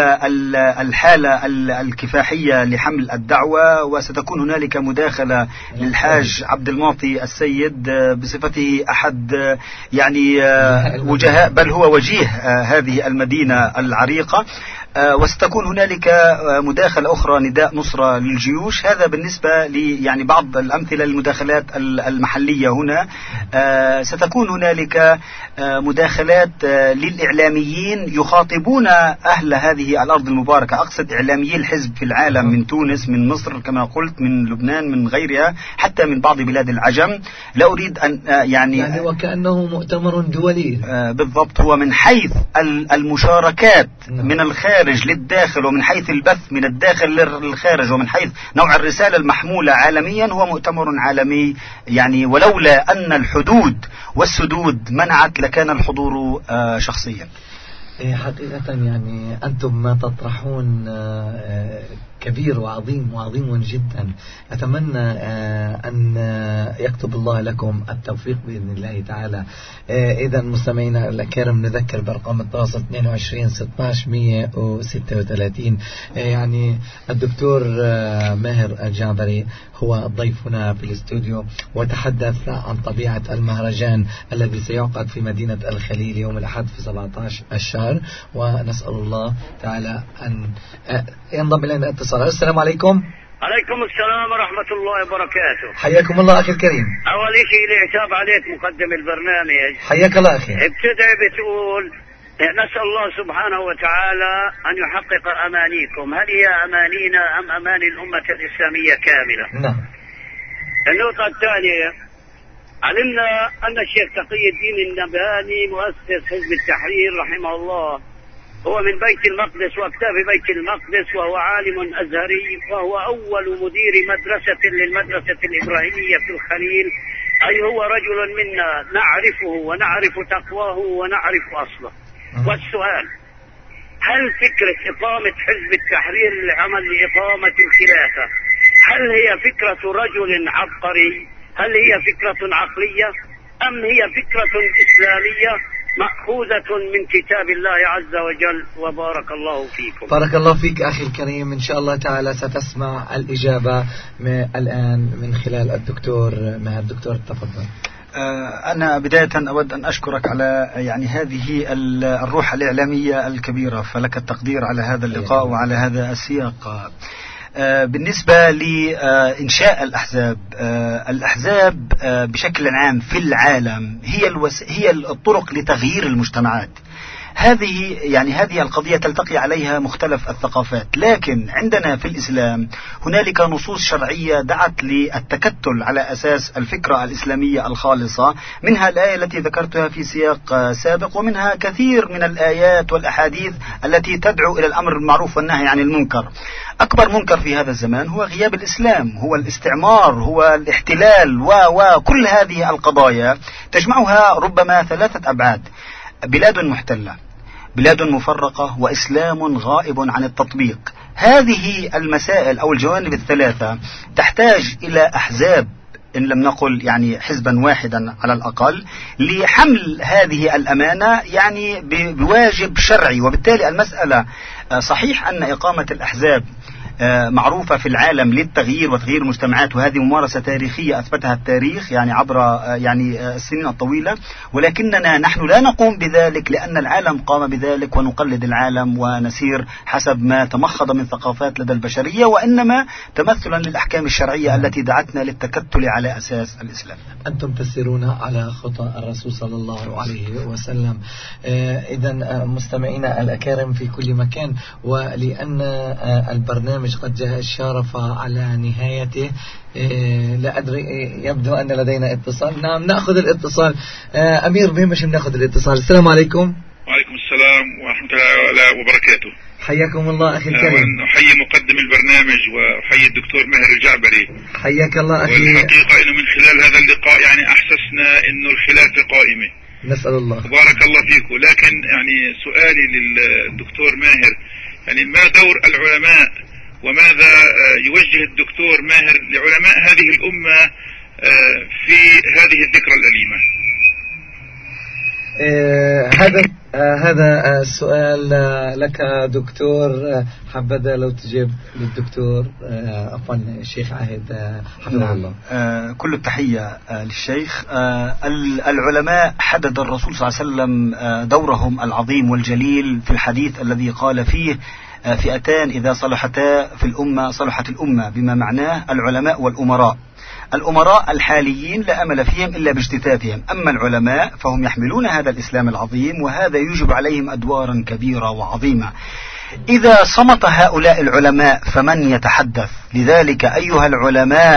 الحالة الكفاحية لحمل الدعوة، وستكون هنالك مداخلة للحاج عبد المعطي السيد آه بصفته أحد آه يعني آه وجهاء بل هو وجيه آه هذه المدينة العريقة. آه وستكون هنالك آه مداخلة أخرى نداء نصرة للجيوش. هذا بالنسبة لي يعني بعض الأمثلة للمداخلات المحلية هنا. آه ستكون هنالك آه مداخلات آه للإعلاميين يخاطبون أهل هذه الأرض المباركة، أقصد إعلاميي الحزب في العالم من تونس، من مصر كما قلت، من لبنان، من غيرها، حتى من بعض بلاد العجم. لا أريد أن آه يعني يعني وكأنه مؤتمر دولي. آه بالضبط. هو من حيث المشاركات من الخارج الخارج للداخل ومن حيث البث من الداخل للخارج ومن حيث نوع الرسالة المحمولة عالميا هو مؤتمر عالمي، يعني ولولا أن الحدود والسدود منعت لكان الحضور شخصيا. حقيقة يعني أنتم ما تطرحون كبير وعظيم وعظيم جدا. أتمنى أن يكتب الله لكم التوفيق بإذن الله تعالى. إذا مستمعينا الكرام نذكر برقم التواصل اثنين وعشرين ستة عشر مئة وستة وثلاثين. يعني الدكتور ماهر الجعبري هو ضيفنا في الاستوديو وتحدث عن طبيعة المهرجان الذي سيعقد في مدينة الخليل يوم الأحد في سبعة عشر الشهر، ونسأل الله تعالى أن ينضم إلينا اتصال. السلام عليكم. عليكم السلام ورحمة الله وبركاته. حياكم الله أخي الكريم. أول شيء لي عتاب عليك مقدم البرنامج. حياك الله أخي. ابتدأ بتقول نسأل الله سبحانه وتعالى أن يحقق أمانيكم. هل هي أمانينا أم أماني الأمة الإسلامية كاملة؟ نعم. النقطة الثانية، علمنا أن الشيخ تقي الدين النبهاني مؤسس حزب التحرير رحمه الله هو من بيت المقدس وأكتاف بيت المقدس، وهو عالم أزهري، وهو أول مدير مدرسة للمدرسة الإبراهيمية في الخليل. أي هو رجل منا نعرفه ونعرف تقواه ونعرف أصله. والسؤال، هل فكرة إقامة حزب التحرير للعمل لإقامة الخلافة هل هي فكرة رجل عبقري؟ هل هي فكرة عقلية أم هي فكرة إسلامية مأخوذة من كتاب الله عز وجل؟ وبارك الله فيكم. بارك الله فيك أخي الكريم. إن شاء الله تعالى ستسمع الإجابة الآن من خلال الدكتور ماهر. الدكتور تفضل. أنا بداية أود أن أشكرك على يعني هذه الروح الإعلامية الكبيرة، فلك التقدير على هذا اللقاء وعلى هذا السياق. بالنسبة لإنشاء الأحزاب، الأحزاب بشكل عام في العالم هي الوس... هي الطرق لتغيير المجتمعات. هذه يعني هذه القضية تلتقي عليها مختلف الثقافات، لكن عندنا في الإسلام هنالك نصوص شرعية دعت للتكتل على أساس الفكرة الإسلامية الخالصة، منها الآية التي ذكرتها في سياق سابق، ومنها كثير من الآيات والأحاديث التي تدعو إلى الأمر بالمعروف والنهي عن المنكر. أكبر منكر في هذا الزمان هو غياب الإسلام، هو الاستعمار، هو الاحتلال، وكل هذه القضايا تجمعها ربما ثلاثة أبعاد: بلاد محتلة، بلاد مفرقة، وإسلام غائب عن التطبيق. هذه المسائل أو الجوانب الثلاثة تحتاج إلى أحزاب، إن لم نقل يعني حزبا واحدا على الأقل، لحمل هذه الأمانة يعني بواجب شرعي. وبالتالي المسألة صحيح أن إقامة الأحزاب معروفة في العالم للتغيير وتغيير المجتمعات، وهذه ممارسة تاريخية أثبتها التاريخ يعني عبر يعني السنين الطويلة، ولكننا نحن لا نقوم بذلك لأن العالم قام بذلك ونقلد العالم ونسير حسب ما تمخض من ثقافات لدى البشرية، وإنما تمثلا للأحكام الشرعية التي دعتنا للتكتل على أساس الإسلام. أنتم تسيرون على خطى الرسول صلى الله عليه وسلم. إذن مستمعينا الأكارم في كل مكان، ولأن البرنامج قد جاء الشارف على نهايته، لا أدري يبدو أن لدينا اتصال. نعم نأخذ الاتصال. أمير بهم مش نأخذ الاتصال. السلام عليكم. وعليكم السلام ورحمة الله وبركاته. حياكم الله أخي الكريم. أحيي مقدم البرنامج وأحيي الدكتور ماهر الجعبري. حياك الله أخي. والحقيقة إنه من خلال هذا اللقاء يعني أحسسنا إنه الخلافة قائمة. نسأل الله. بارك الله فيكم. لكن يعني سؤالي للدكتور ماهر، يعني ما دور العلماء وماذا يوجه الدكتور ماهر لعلماء هذه الأمة في هذه الذكرى الأليمة؟ آه هذا آه هذا السؤال لك دكتور. حبذا لو تجيب للدكتور آه عفوا الشيخ عاهد حفظه نعم. الله. آه كل التحية آه للشيخ. آه العلماء حدد الرسول صلى الله عليه وسلم آه دورهم العظيم والجليل في الحديث الذي قال فيه: فئتان إذا صلحتا في الأمة صلحت الأمة، بما معناه العلماء والأمراء. الأمراء الحاليين لا أمل فيهم إلا باجتثاثهم، أما العلماء فهم يحملون هذا الإسلام العظيم، وهذا يوجب عليهم أدوارا كبيرة وعظيمة. إذا صمت هؤلاء العلماء فمن يتحدث؟ لذلك أيها العلماء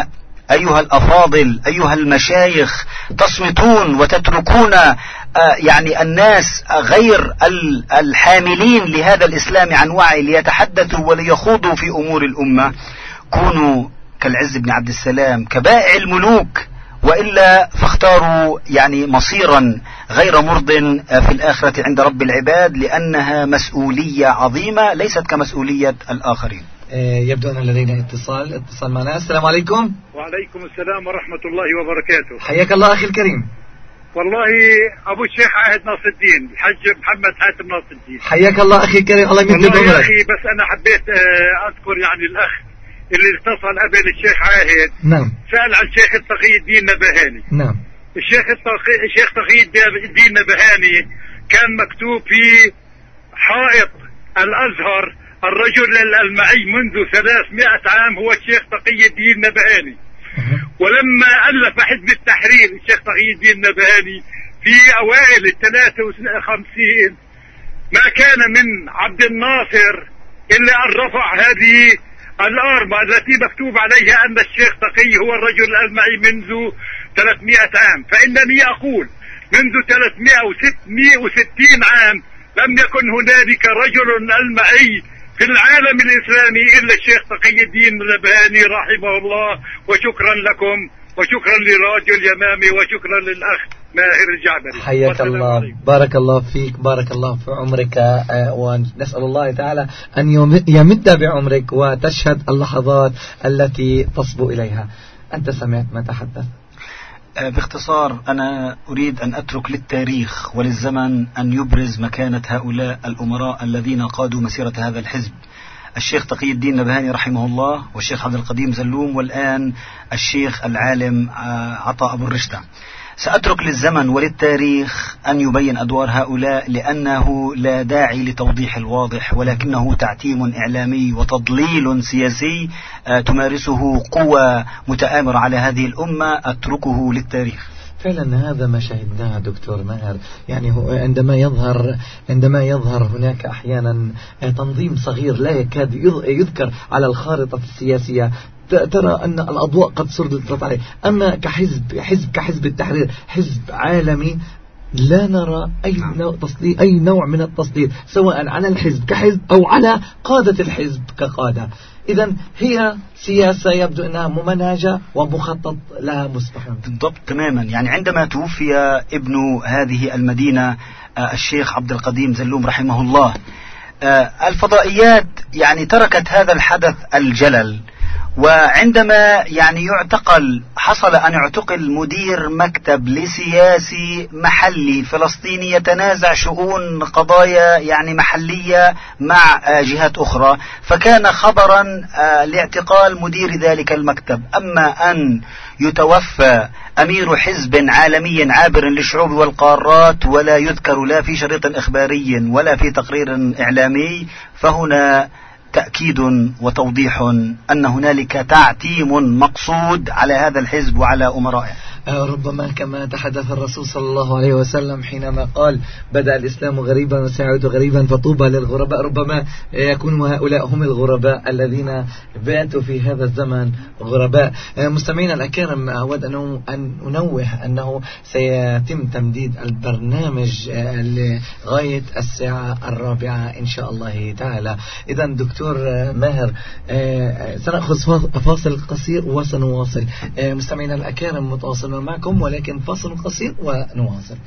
أيها الأفاضل، أيها المشايخ، تصمتون وتتركون يعني الناس غير الحاملين لهذا الإسلام عن وعي ليتحدثوا وليخوضوا في أمور الأمة؟ كونوا كالعز بن عبد السلام، كبائع الملوك، وإلا فاختاروا يعني مصيرا غير مرض في الآخرة عند رب العباد، لأنها مسؤولية عظيمة ليست كمسؤولية الآخرين. يبدو أن لدينا اتصال اتصال معنا. السلام عليكم. وعليكم السلام ورحمة الله وبركاته. حياك الله أخي الكريم. والله أبو الشيخ عاهد ناصر الدين، الحج محمد حاتم ناصر الدين. حياك الله أخي الكريم، الله يمد بعمرك. والله يا أخي بس أنا حبيت أذكر يعني الأخ اللي اتصل قبل الشيخ عاهد. نعم. سأل عن شيخ تقي الدين نبهاني. نعم. الشيخ التقي الشيخ تقي الدين نبهاني كان مكتوب في حائط الأزهر الرجل المعي منذ ثلاثمائة عام هو الشيخ تقي الدين نبهاني. ولما ألف حزب التحرير الشيخ تقي الدين نبهاني في أوائل الثلاثة وخمسين ما كان من عبد الناصر إلا أن رفع هذه الأرمة التي مكتوب عليها أن الشيخ تقي هو الرجل المعي منذ ثلاثمائة عام. فإنني أقول منذ ثلاثمائة وستين عام لم يكن هنالك رجل المعي في العالم الإسلامي إلا الشيخ تقي الدين النبهاني رحمه الله. وشكرا لكم وشكرا لراديو اليمامي وشكرا للأخ ماهر الجعبري. حياك الله، بارك الله فيك، بارك الله في عمرك، ونسأل الله تعالى أن يمد بعمرك وتشهد اللحظات التي تصبو إليها. أنت سمعت ما تحدث؟ باختصار أنا أريد أن أترك للتاريخ وللزمن أن يبرز مكانة هؤلاء الأمراء الذين قادوا مسيرة هذا الحزب، الشيخ تقي الدين نبهاني رحمه الله، والشيخ عبد القديم زلوم، والآن الشيخ العالم عطاء أبو الرشدة. سأترك للزمن وللتاريخ أن يبين أدوار هؤلاء، لأنه لا داعي لتوضيح الواضح، ولكنه تعتيم إعلامي وتضليل سياسي تمارسه قوى متآمرة على هذه الأمة. أتركه للتاريخ. فعلا هذا ما شاهدناه دكتور ماهر، يعني عندما يظهر عندما يظهر هناك أحيانا تنظيم صغير لا يكاد يذكر على الخارطة السياسية، ترى أن الأضواء قد سردت عليه. أما كحزب حزب كحزب التحرير، حزب عالمي، لا نرى أي نوع تصديق أي نوع من التصديق سواء على الحزب كحزب أو على قادة الحزب كقادة. إذا هي سياسة يبدو أنها ممنهجة ومخطط لها مسبقا. بالضبط تماما. يعني عندما توفي ابن هذه المدينة الشيخ عبد القديم زلوم رحمه الله، الفضائيات يعني تركت هذا الحدث الجلل، وعندما يعني يعتقل حصل أن يعتقل مدير مكتب لسياسي محلي فلسطيني يتنازع شؤون قضايا يعني محلية مع جهات أخرى، فكان خبرا لاعتقال مدير ذلك المكتب. أما أن يتوفى أمير حزب عالمي عابر للشعوب والقارات ولا يذكر لا في شريط إخباري ولا في تقرير إعلامي، فهنا تأكيد وتوضيح أن هنالك تعتيم مقصود على هذا الحزب وعلى أمرائه. ربما كما تحدث الرسول صلى الله عليه وسلم حينما قال بدأ الإسلام غريبا وسيعود غريبا فطوبى للغرباء، ربما يكون هؤلاء هم الغرباء الذين باتوا في هذا الزمن غرباء. مستمعينا الأكارم، أود أن أنوه أنه سيتم تمديد البرنامج لغاية الساعة الرابعة إن شاء الله تعالى. إذا دكتور ماهر سنأخذ فاصل قصير وسنواصل. مستمعينا الأكارم متواصلون معكم، ولكن فاصل قصير ونواصل.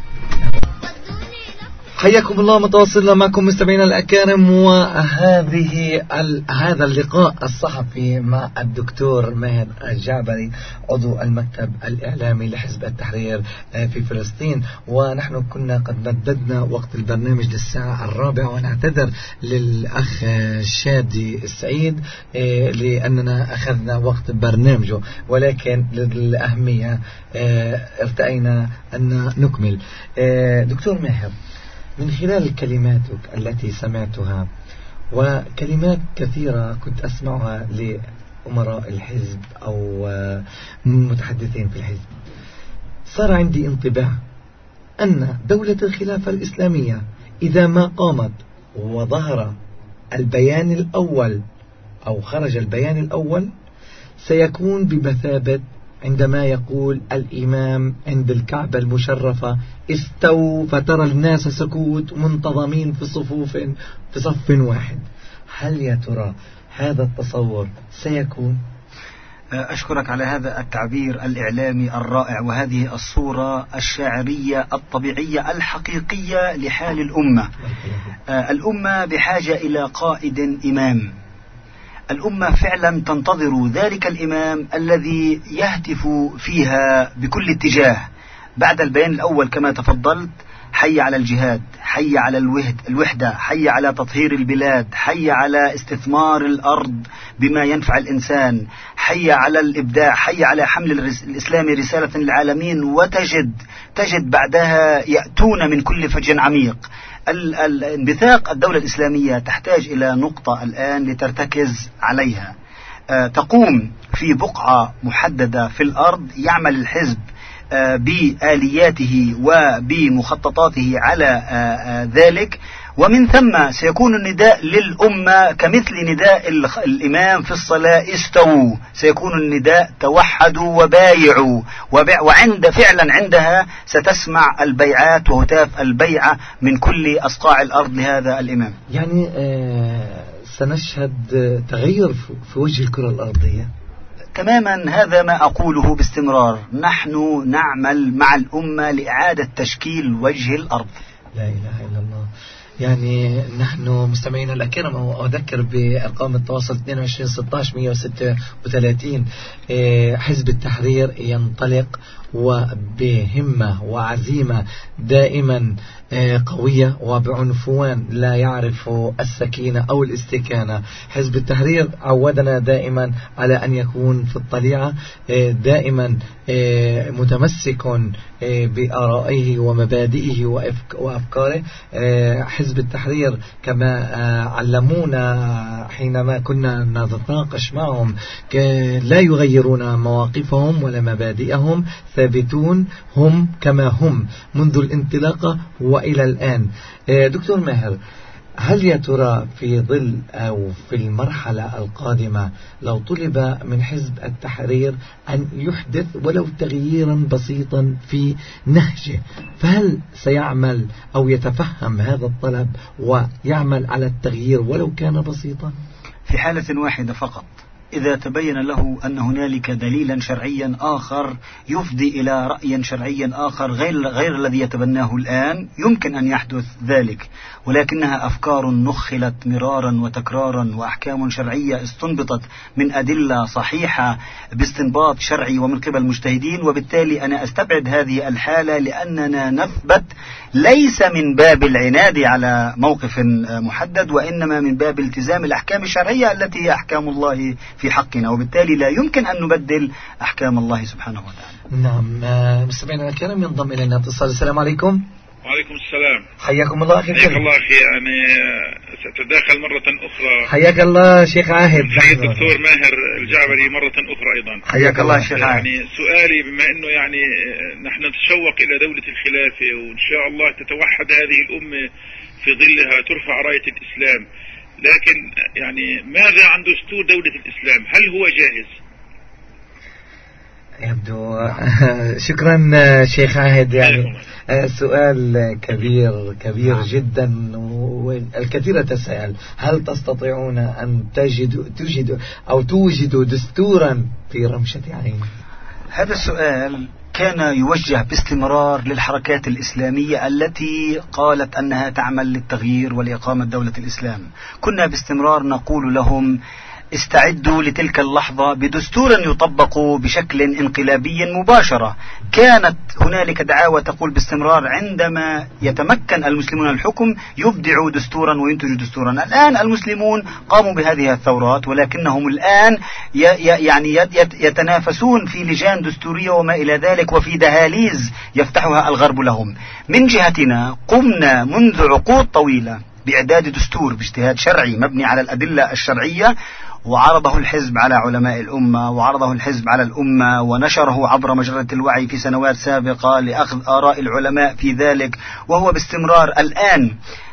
حياكم الله، متواصلنا معكم مستمعينا الأكارم، وهذه هذا اللقاء الصحفي مع الدكتور ماهر الجعبري عضو المكتب الإعلامي لحزب التحرير في فلسطين. ونحن كنا قد مددنا وقت البرنامج للساعة الرابعة، ونعتذر للأخ شادي السعيد لأننا أخذنا وقت برنامجه، ولكن للأهمية ارتأينا أن نكمل. دكتور ماهر، من خلال كلماتك التي سمعتها وكلمات كثيرة كنت أسمعها لأمراء الحزب أو متحدثين في الحزب، صار عندي انطباع أن دولة الخلافة الإسلامية إذا ما قامت وظهر البيان الأول أو خرج البيان الأول سيكون بمثابة عندما يقول الإمام عند الكعبة المشرفة استووا فترى الناس سكوت منتظمين في صفوف في صف واحد. هل يا ترى هذا التصور سيكون؟ أشكرك على هذا التعبير الإعلامي الرائع وهذه الصورة الشاعرية الطبيعية الحقيقية لحال الأمة. الأمة بحاجة إلى قائد إمام. الأمة فعلا تنتظر ذلك الإمام الذي يهتف فيها بكل اتجاه بعد البيان الأول كما تفضلت: حي على الجهاد، حي على الوحد الوحدة، حي على تطهير البلاد، حي على استثمار الأرض بما ينفع الإنسان، حي على الإبداع، حي على حمل الإسلام رسالة للعالمين. وتجد تجد بعدها يأتون من كل فج عميق. انبثاق الدولة الإسلامية تحتاج إلى نقطة الآن لترتكز عليها. تقوم في بقعة محددة في الأرض، يعمل الحزب بآلياته وبمخططاته على ذلك، ومن ثم سيكون النداء للأمة كمثل نداء الإمام في الصلاة: استووا. سيكون النداء: توحدوا وبايعوا. وعند فعلا عندها ستسمع البيعات وهتاف البيعة من كل أصقاع الأرض لهذا الإمام. يعني آه سنشهد تغير في وجه الكرة الأرضية تماما. هذا ما أقوله باستمرار. نحن نعمل مع الأمة لإعادة تشكيل وجه الأرض. لا إله إلا الله. يعني نحن مستمعينا الأكرام أذكر بأرقام التواصل اثنين وعشرين ستة عشر مئة وستة وثلاثين. حزب التحرير ينطلق وبهمة وعزيمة دائما قوية وبعنفوان لا يعرف السكينة أو الاستكانة. حزب التحرير عودنا دائما على أن يكون في الطليعة، دائما متمسك بآرائه ومبادئه وأفكاره. حزب التحرير كما علمونا حينما كنا نتناقش معهم لا يغيرون مواقفهم ولا مبادئهم، ثابتون هم كما هم منذ الانطلاقة وإلى الآن. دكتور ماهر، هل يا ترى في ظل أو في المرحلة القادمة لو طلب من حزب التحرير أن يحدث ولو تغييرا بسيطا في نهجه، فهل سيعمل أو يتفهم هذا الطلب ويعمل على التغيير ولو كان بسيطا؟ في حالة واحدة فقط، إذا تبين له أن هنالك دليلا شرعيا آخر يفضي إلى رأي شرعي آخر غير, غير الذي يتبناه الآن، يمكن أن يحدث ذلك، ولكنها أفكار نخلت مرارا وتكرارا وأحكام شرعية استنبطت من أدلة صحيحة باستنباط شرعي ومن قبل المجتهدين. وبالتالي أنا أستبعد هذه الحالة لأننا نثبت ليس من باب العناد على موقف محدد، وإنما من باب التزام الأحكام الشرعية التي هي أحكام الله في حقنا، وبالتالي لا يمكن أن نبدل أحكام الله سبحانه وتعالى. نعم. مستمعينا الكرام ينضم إلينا اتصال. السلام عليكم. وعليكم السلام. حياكم الله أخي الكريم. حياك الله أخي. يعني سأتداخل مرة أخرى. حياك الله شيخ عاهد. حيا الدكتور ماهر الجعبري مرة أخرى أيضا. حياك الله شيخ عاهد. يعني سؤالي بما أنه يعني نحن نتشوق إلى دولة الخلافة وإن شاء الله تتوحد هذه الأمة في ظلها ترفع راية الإسلام، لكن يعني ماذا عن دستور دولة الإسلام؟ هل هو جاهز؟ يبدو شكرا شيخ عاهد. يعني سؤال كبير كبير جدا والكثير تسأل: هل تستطيعون أن تجدوا تجدوا أو توجدوا دستورا في رمشة عين؟ هذا السؤال كان يوجه باستمرار للحركات الإسلامية التي قالت أنها تعمل للتغيير ولإقامة دولة الإسلام. كنا باستمرار نقول لهم: استعدوا لتلك اللحظة بدستور يطبق بشكل انقلابي مباشرة. كانت هنالك دعاوى تقول باستمرار عندما يتمكن المسلمون الحكم يبدعوا دستورا وينتجوا دستورا. الآن المسلمون قاموا بهذه الثورات، ولكنهم الآن يعني يتنافسون في لجان دستورية وما إلى ذلك، وفي دهاليز يفتحها الغرب لهم. من جهتنا قمنا منذ عقود طويلة بإعداد دستور باجتهاد شرعي مبني على الأدلة الشرعية، وعرضه الحزب على علماء الأمة، وعرضه الحزب على الأمة، ونشره عبر مجرة الوعي في سنوات سابقة لأخذ آراء العلماء في ذلك، وهو باستمرار الآن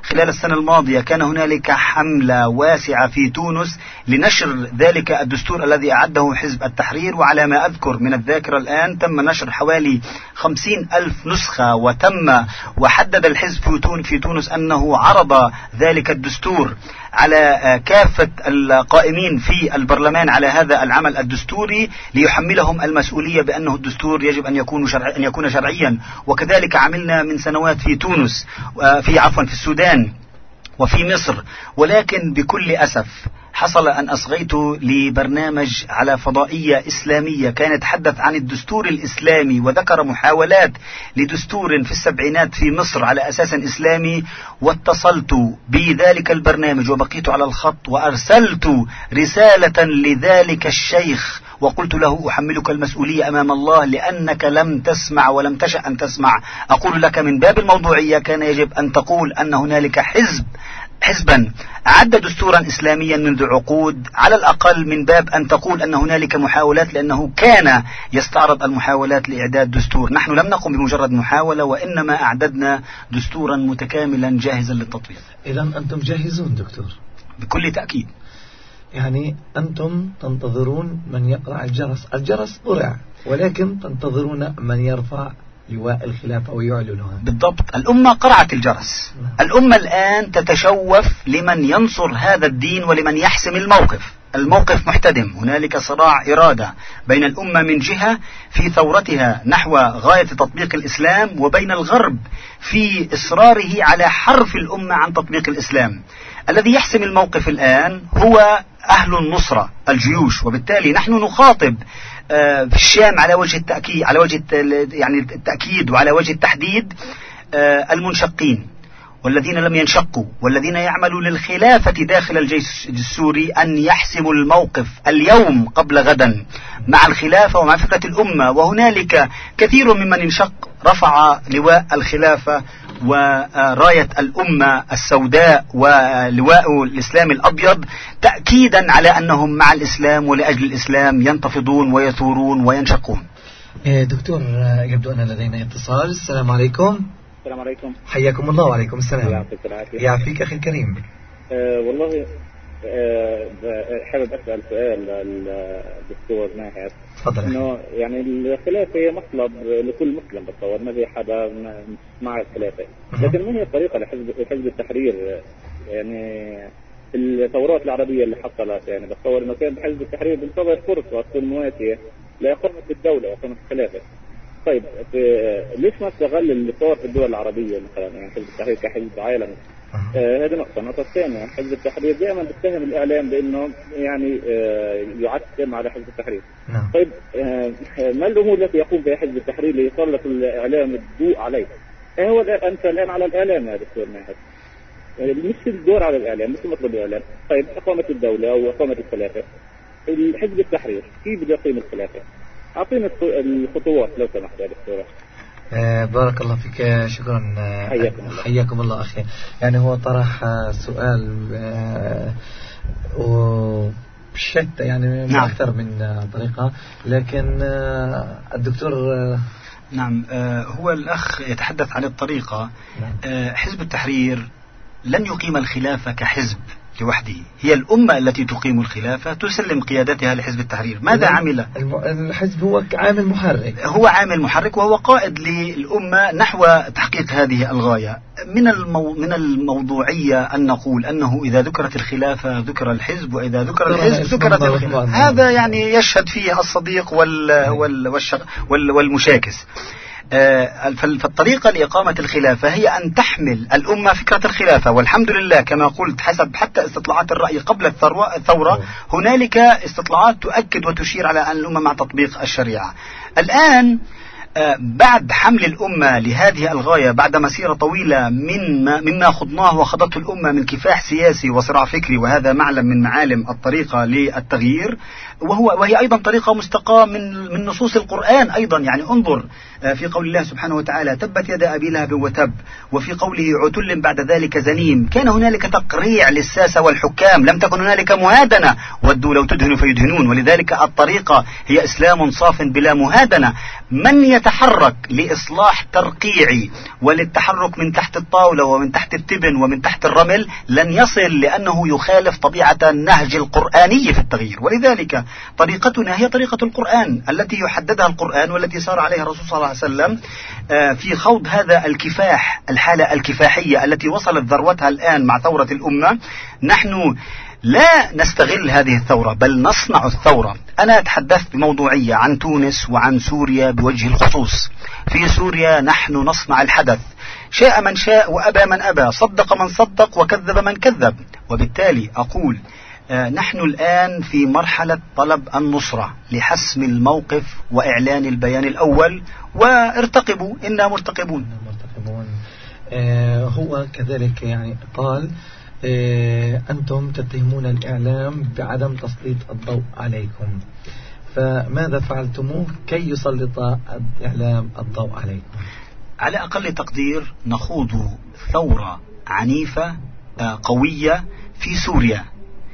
خلال السنة الماضية كان هنالك حملة واسعة في تونس لنشر ذلك الدستور الذي أعده حزب التحرير، وعلى ما أذكر من الذاكرة الآن تم نشر حوالي خمسين ألف نسخة، وتم وحدد الحزب في تونس أنه عرض ذلك الدستور على كافة القائمين في البرلمان على هذا العمل الدستوري ليحملهم المسؤولية بأنه الدستور يجب أن يكون شرع أن يكون شرعيا. وكذلك عملنا من سنوات في تونس في عفوا في السودان وفي مصر، ولكن بكل أسف حصل أن أصغيت لبرنامج على فضائية إسلامية كانت تحدث عن الدستور الإسلامي وذكر محاولات لدستور في السبعينات في مصر على أساس إسلامي، واتصلت بذلك البرنامج وبقيت على الخط وأرسلت رسالة لذلك الشيخ وقلت له أحملك المسؤولية أمام الله لأنك لم تسمع ولم تشأ أن تسمع. أقول لك من باب الموضوعية كان يجب أن تقول أن هنالك حزب حزبا أعد دستورا إسلاميا منذ عقود، على الأقل من باب أن تقول أن هنالك محاولات، لأنه كان يستعرض المحاولات لإعداد دستور. نحن لم نقم بمجرد محاولة، وإنما أعددنا دستورا متكاملا جاهزا للتطبيق. إذا أنتم جاهزون دكتور؟ بكل تأكيد. يعني أنتم تنتظرون من يقرع الجرس، الجرس قرع، ولكن تنتظرون من يرفع لواء الخلافة ويعلنها. بالضبط، الأمة قرعت الجرس. الأمة الآن تتشوف لمن ينصر هذا الدين ولمن يحسم الموقف. الموقف محتدم، هنالك صراع إرادة بين الأمة من جهة في ثورتها نحو غاية تطبيق الإسلام، وبين الغرب في إصراره على حرف الأمة عن تطبيق الإسلام. الذي يحسم الموقف الآن هو أهل النصرة، الجيوش، وبالتالي نحن نخاطب في الشام على وجه التأكيد على وجه يعني التأكيد وعلى وجه التحديد المنشقين والذين لم ينشقوا والذين يعملوا للخلافة داخل الجيش السوري أن يحسموا الموقف اليوم قبل غدا مع الخلافة ومع فكرة الأمة. وهنالك كثير ممن انشق رفع لواء الخلافة وراية الأمة السوداء ولواء الإسلام الأبيض، تأكيدا على أنهم مع الإسلام ولأجل الإسلام ينتفضون ويثورون وينشقون. دكتور، يبدو أن لدينا اتصال. السلام عليكم. السلام عليكم. حياكم الله. وعليكم السلام. يعطيك العافية. يعافيك أخي الكريم. أه والله أه حابب أسأل سؤال الدكتور ماهر. تفضل. إنه يعني الخلافة هي مطلب لكل مسلم، بتصور ما في حدا مع الخلافة، لكن ما هي الطريقة لحزب حزب التحرير يعني الثورات العربية اللي حصلت؟ يعني بتصور إنه كان حزب التحرير بينتظر فرصة تكون مواتية لإقامة الدولة وإقامة الخلافة. طيب ليش ما استغل اللي صار في الدول العربية مثلا، يعني حزب التحرير كحزب عالمي؟ آه هذه نقطة. النقطة الثانية، حزب التحرير دائما بيتهم الإعلام بأنه يعني آه يعتم على حزب التحرير. نعم. طيب آه ما الأمور التي يقوم بها حزب التحرير ليسلط الإعلام الضوء عليه؟ آه هو أنت الآن على الإعلام يا دكتور ماهر، آه مش الدور على الإعلام، مش مطلب الإعلام. طيب إقامة الدولة أو إقامة الخلافة، حزب التحرير كيف بده يقيم الخلافة؟ أعطينا الخطوات لو سمحت يا دكتور. آه بارك الله فيك. شكرا. آه حياكم الله. حياكم الله أخي. يعني هو طرح آه سؤال آه وشتى يعني من نعم. أكثر من آه طريقة، لكن آه الدكتور آه نعم آه هو الأخ يتحدث عن الطريقة. نعم. آه حزب التحرير لن يقيم الخلافة كحزب لوحده، هي الأمة التي تقيم الخلافة تسلم قيادتها لحزب التحرير. ماذا عمل؟ الحزب هو عامل محرك، هو عامل محرك وهو قائد للأمة نحو تحقيق هذه الغاية. من المو... من الموضوعية أن نقول أنه إذا ذكرت الخلافة ذكر الحزب، وإذا ذكر الحزب ذكرت الخلافة. هذا يعني يشهد فيه الصديق وال... وال... والش... وال... والمشاكس. فالطريقة لإقامة الخلافة هي أن تحمل الأمة فكرة الخلافة، والحمد لله كما قلت حسب حتى استطلاعات الرأي قبل الثورة هنالك استطلاعات تؤكد وتشير على أن الأمة مع تطبيق الشريعة. الآن بعد حمل الأمة لهذه الغاية بعد مسيرة طويلة من مما خضناه وخضته الأمة من كفاح سياسي وصراع فكري، وهذا معلم من معالم الطريقة للتغيير، وهو وهي أيضا طريقة مستقاة من من نصوص القرآن أيضا. يعني انظر في قول الله سبحانه وتعالى تبت يد أبي لهب وتب، وفي قوله عتل بعد ذلك زنيم. كان هنالك تقريع للساسة والحكام، لم تكن هنالك مهادنة، ودوا لو تدهنوا فيدهنون. ولذلك الطريقة هي إسلام صاف بلا مهادنة. من يتحرك لإصلاح ترقيعي وللتحرك من تحت الطاولة ومن تحت التبن ومن تحت الرمل لن يصل، لأنه يخالف طبيعة النهج القرآني في التغيير. ولذلك طريقتنا هي طريقة القرآن التي يحددها القرآن والتي سار عليها الرسول صلى الله عليه وسلم في خوض هذا الكفاح، الحالة الكفاحية التي وصلت ذروتها الآن مع ثورة الأمة. نحن لا نستغل هذه الثورة بل نصنع الثورة. أنا تحدثت بموضوعية عن تونس وعن سوريا بوجه الخصوص. في سوريا نحن نصنع الحدث، شاء من شاء وأبى من أبى، صدق من صدق وكذب من كذب. وبالتالي أقول آه نحن الآن في مرحلة طلب النصرة لحسم الموقف وإعلان البيان الأول، وارتقبوا إنا مرتقبون. آه هو كذلك يعني قال آه أنتم تتهمون الإعلام بعدم تسليط الضوء عليكم، فماذا فعلتموه كي يسلط الإعلام الضوء عليكم؟ على أقل تقدير نخوض ثورة عنيفة آه قوية في سوريا.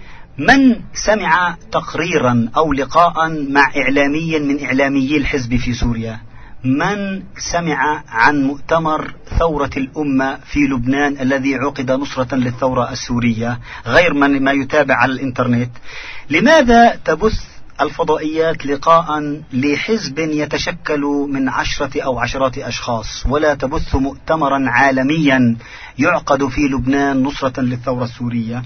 من سمع تقريرا أو لقاء مع إعلامي من إعلاميي الحزب في سوريا؟ من سمع عن مؤتمر ثورة الأمة في لبنان الذي عقد نصرة للثورة السورية غير من ما يتابع على الإنترنت؟ لماذا تبث الفضائيات لقاء لحزب يتشكل من عشرة أو عشرات أشخاص، ولا تبث مؤتمرا عالميا يعقد في لبنان نصرة للثورة السورية؟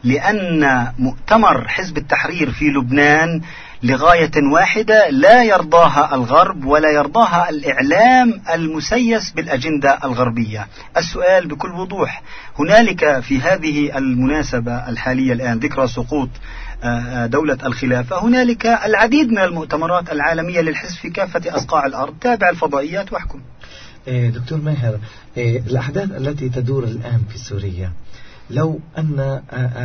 لأن مؤتمر حزب التحرير في لبنان لغاية واحدة لا يرضاها الغرب ولا يرضاها الإعلام المسيس بالأجندة الغربية. السؤال بكل وضوح، هنالك في هذه المناسبة الحالية الآن ذكرى سقوط دولة الخلافة، هنالك العديد من المؤتمرات العالمية للحزب في كافة أصقاع الأرض. تابع الفضائيات واحكم. دكتور ماهر، الأحداث التي تدور الآن في سوريا، لو أن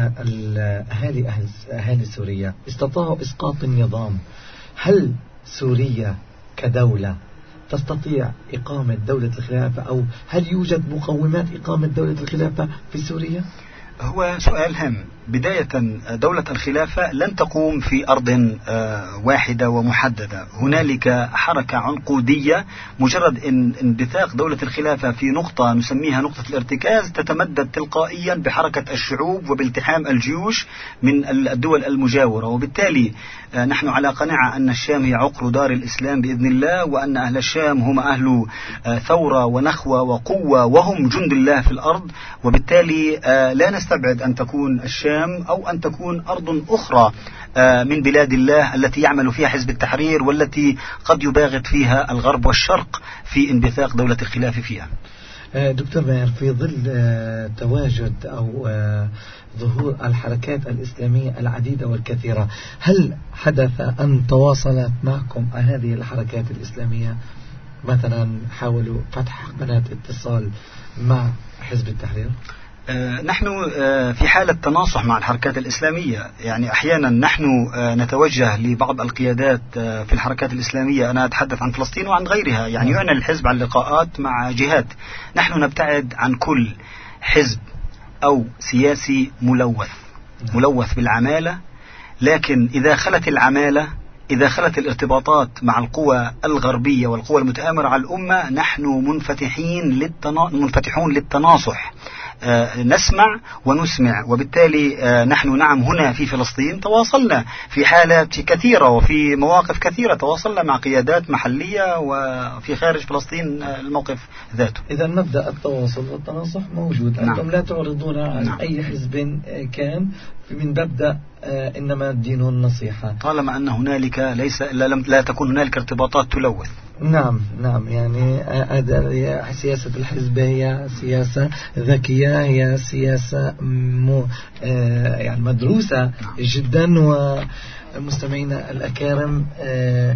أهالي أهالي سوريا استطاعوا إسقاط النظام، هل سوريا كدولة تستطيع إقامة دولة الخلافة، أو هل يوجد مقومات إقامة دولة الخلافة في سوريا؟ هو سؤال هام. بداية دولة الخلافة لن تقوم في أرض واحدة ومحددة، هنالك حركة عنقودية. مجرد إن انبثاق دولة الخلافة في نقطة نسميها نقطة الارتكاز تتمدد تلقائيا بحركة الشعوب وبالتحام الجيوش من الدول المجاورة. وبالتالي نحن على قناعة أن الشام هي عقر دار الإسلام بإذن الله، وأن أهل الشام هم أهل ثورة ونخوة وقوة وهم جند الله في الأرض. وبالتالي لا نستبعد أن تكون الشام أو أن تكون أرض أخرى من بلاد الله التي يعمل فيها حزب التحرير والتي قد يباغت فيها الغرب والشرق في انبثاق دولة الخلاف فيها. دكتور ماهر، في ظل تواجد أو ظهور الحركات الإسلامية العديدة والكثيرة، هل حدث أن تواصلت معكم هذه الحركات الإسلامية؟ مثلا حاولوا فتح قناة اتصال مع حزب التحرير؟ نحن في حالة تناصح مع الحركات الإسلامية. يعني أحيانا نحن نتوجه لبعض القيادات في الحركات الإسلامية، أنا أتحدث عن فلسطين وعن غيرها، يعني يعنى الحزب عن لقاءات مع جهات. نحن نبتعد عن كل حزب أو سياسي ملوث ملوث بالعمالة، لكن إذا خلت العمالة، إذا خلت الارتباطات مع القوى الغربية والقوى المتآمرة على الأمة، نحن منفتحين للتنا... منفتحون للتناصح. آه نسمع ونسمع. وبالتالي آه نحن نعم هنا في فلسطين تواصلنا في حالات كثيرة وفي مواقف كثيرة، تواصلنا مع قيادات محلية، وفي خارج فلسطين آه الموقف ذاته. إذا مبدأ التواصل والتناصح موجود. نعم. أنتم لا تعرضون عن نعم. أي حزب كان من مبدأ آه إنما الدين النصيحة، طالما أن هنالك ليس لا, لم لا تكون هنالك ارتباطات تلوث. نعم نعم يعني آه سياسة الحزب هي سياسة ذكية، هي سياسة مو آه يعني مدروسة نعم. جدا. ومستمعينا الأكارم، آه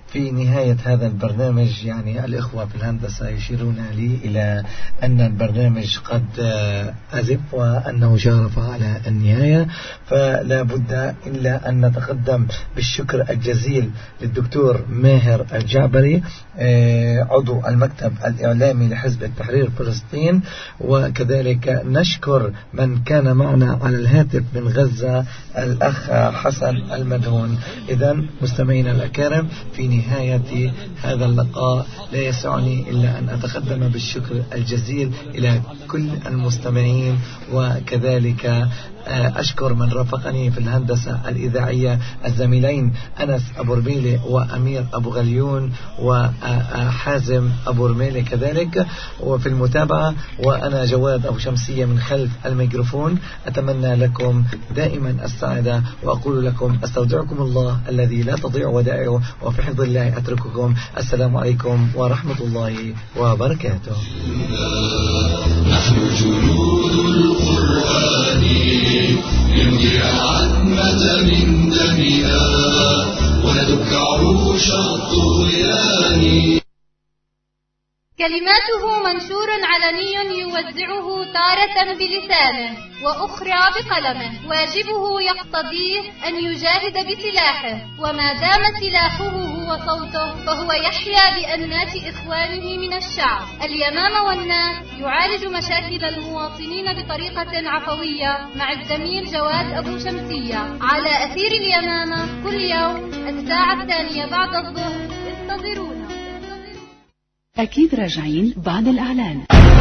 في نهاية هذا البرنامج يعني الإخوة في الهندسة يشيرون لي إلى أن البرنامج قد أزف وأنه شارف على النهاية، فلا بد إلا أن نتقدم بالشكر الجزيل للدكتور ماهر الجعبري عضو المكتب الإعلامي لحزب التحرير فلسطين، وكذلك نشكر من كان معنا على الهاتف من غزة الأخ حسن المدهون. إذن مستمعينا الأكارم، في نهاية هذا اللقاء لا يسعني إلا أن أتقدم بالشكر الجزيل إلى كل المستمعين، وكذلك أشكر من رافقني في الهندسة الإذاعية الزميلين أنس أبو رميلي وأمير أبو غليون وحازم أبو رميلي كذلك، وفي المتابعة وأنا جواد أبو شمسية من خلف الميكروفون. أتمنى لكم دائما السعادة، وأقول لكم أستودعكم الله الذي لا تضيع ودائعه، وفي حفظ الله أترككم. السلام عليكم ورحمة الله وبركاته. نحن جنود القرآن نمضي العتمة من دمنا وندك عروش الطغيان. كلماته منشور علني يوزعه تارة بلسانه وأخرى بقلمه، واجبه يقتضيه أن يجاهد بسلاحه، وما دام سلاحه هو صوته فهو يحيا بأنات إخوانه من الشعب. اليمامة والناس يعالج مشاكل المواطنين بطريقة عفوية مع الزميل جواد أبو شمسية على أثير اليمامة كل يوم الساعة الثانية بعد الظهر. انتظرونا. أكيد راجعين بعد الإعلان.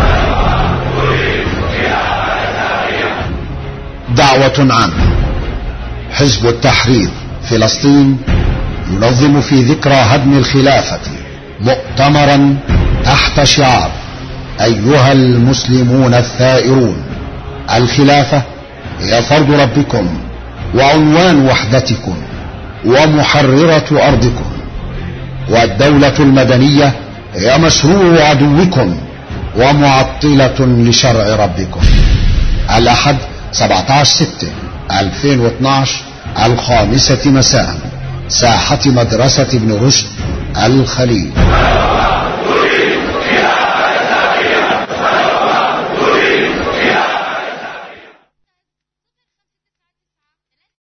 دعوة عامة. حزب التحرير فلسطين ينظم في ذكرى هدم الخلافة مؤتمرا تحت شعار أيها المسلمون الثائرون، الخلافة هي فرض ربكم وعنوان وحدتكم ومحررة أرضكم، والدولة المدنية هي مشروع عدوكم ومعطلة لشرع ربكم. الأحد سبعة عشر ستة ألفين واثني عشر الخامسة مساء، ساحة مدرسة ابن رشد الخليل.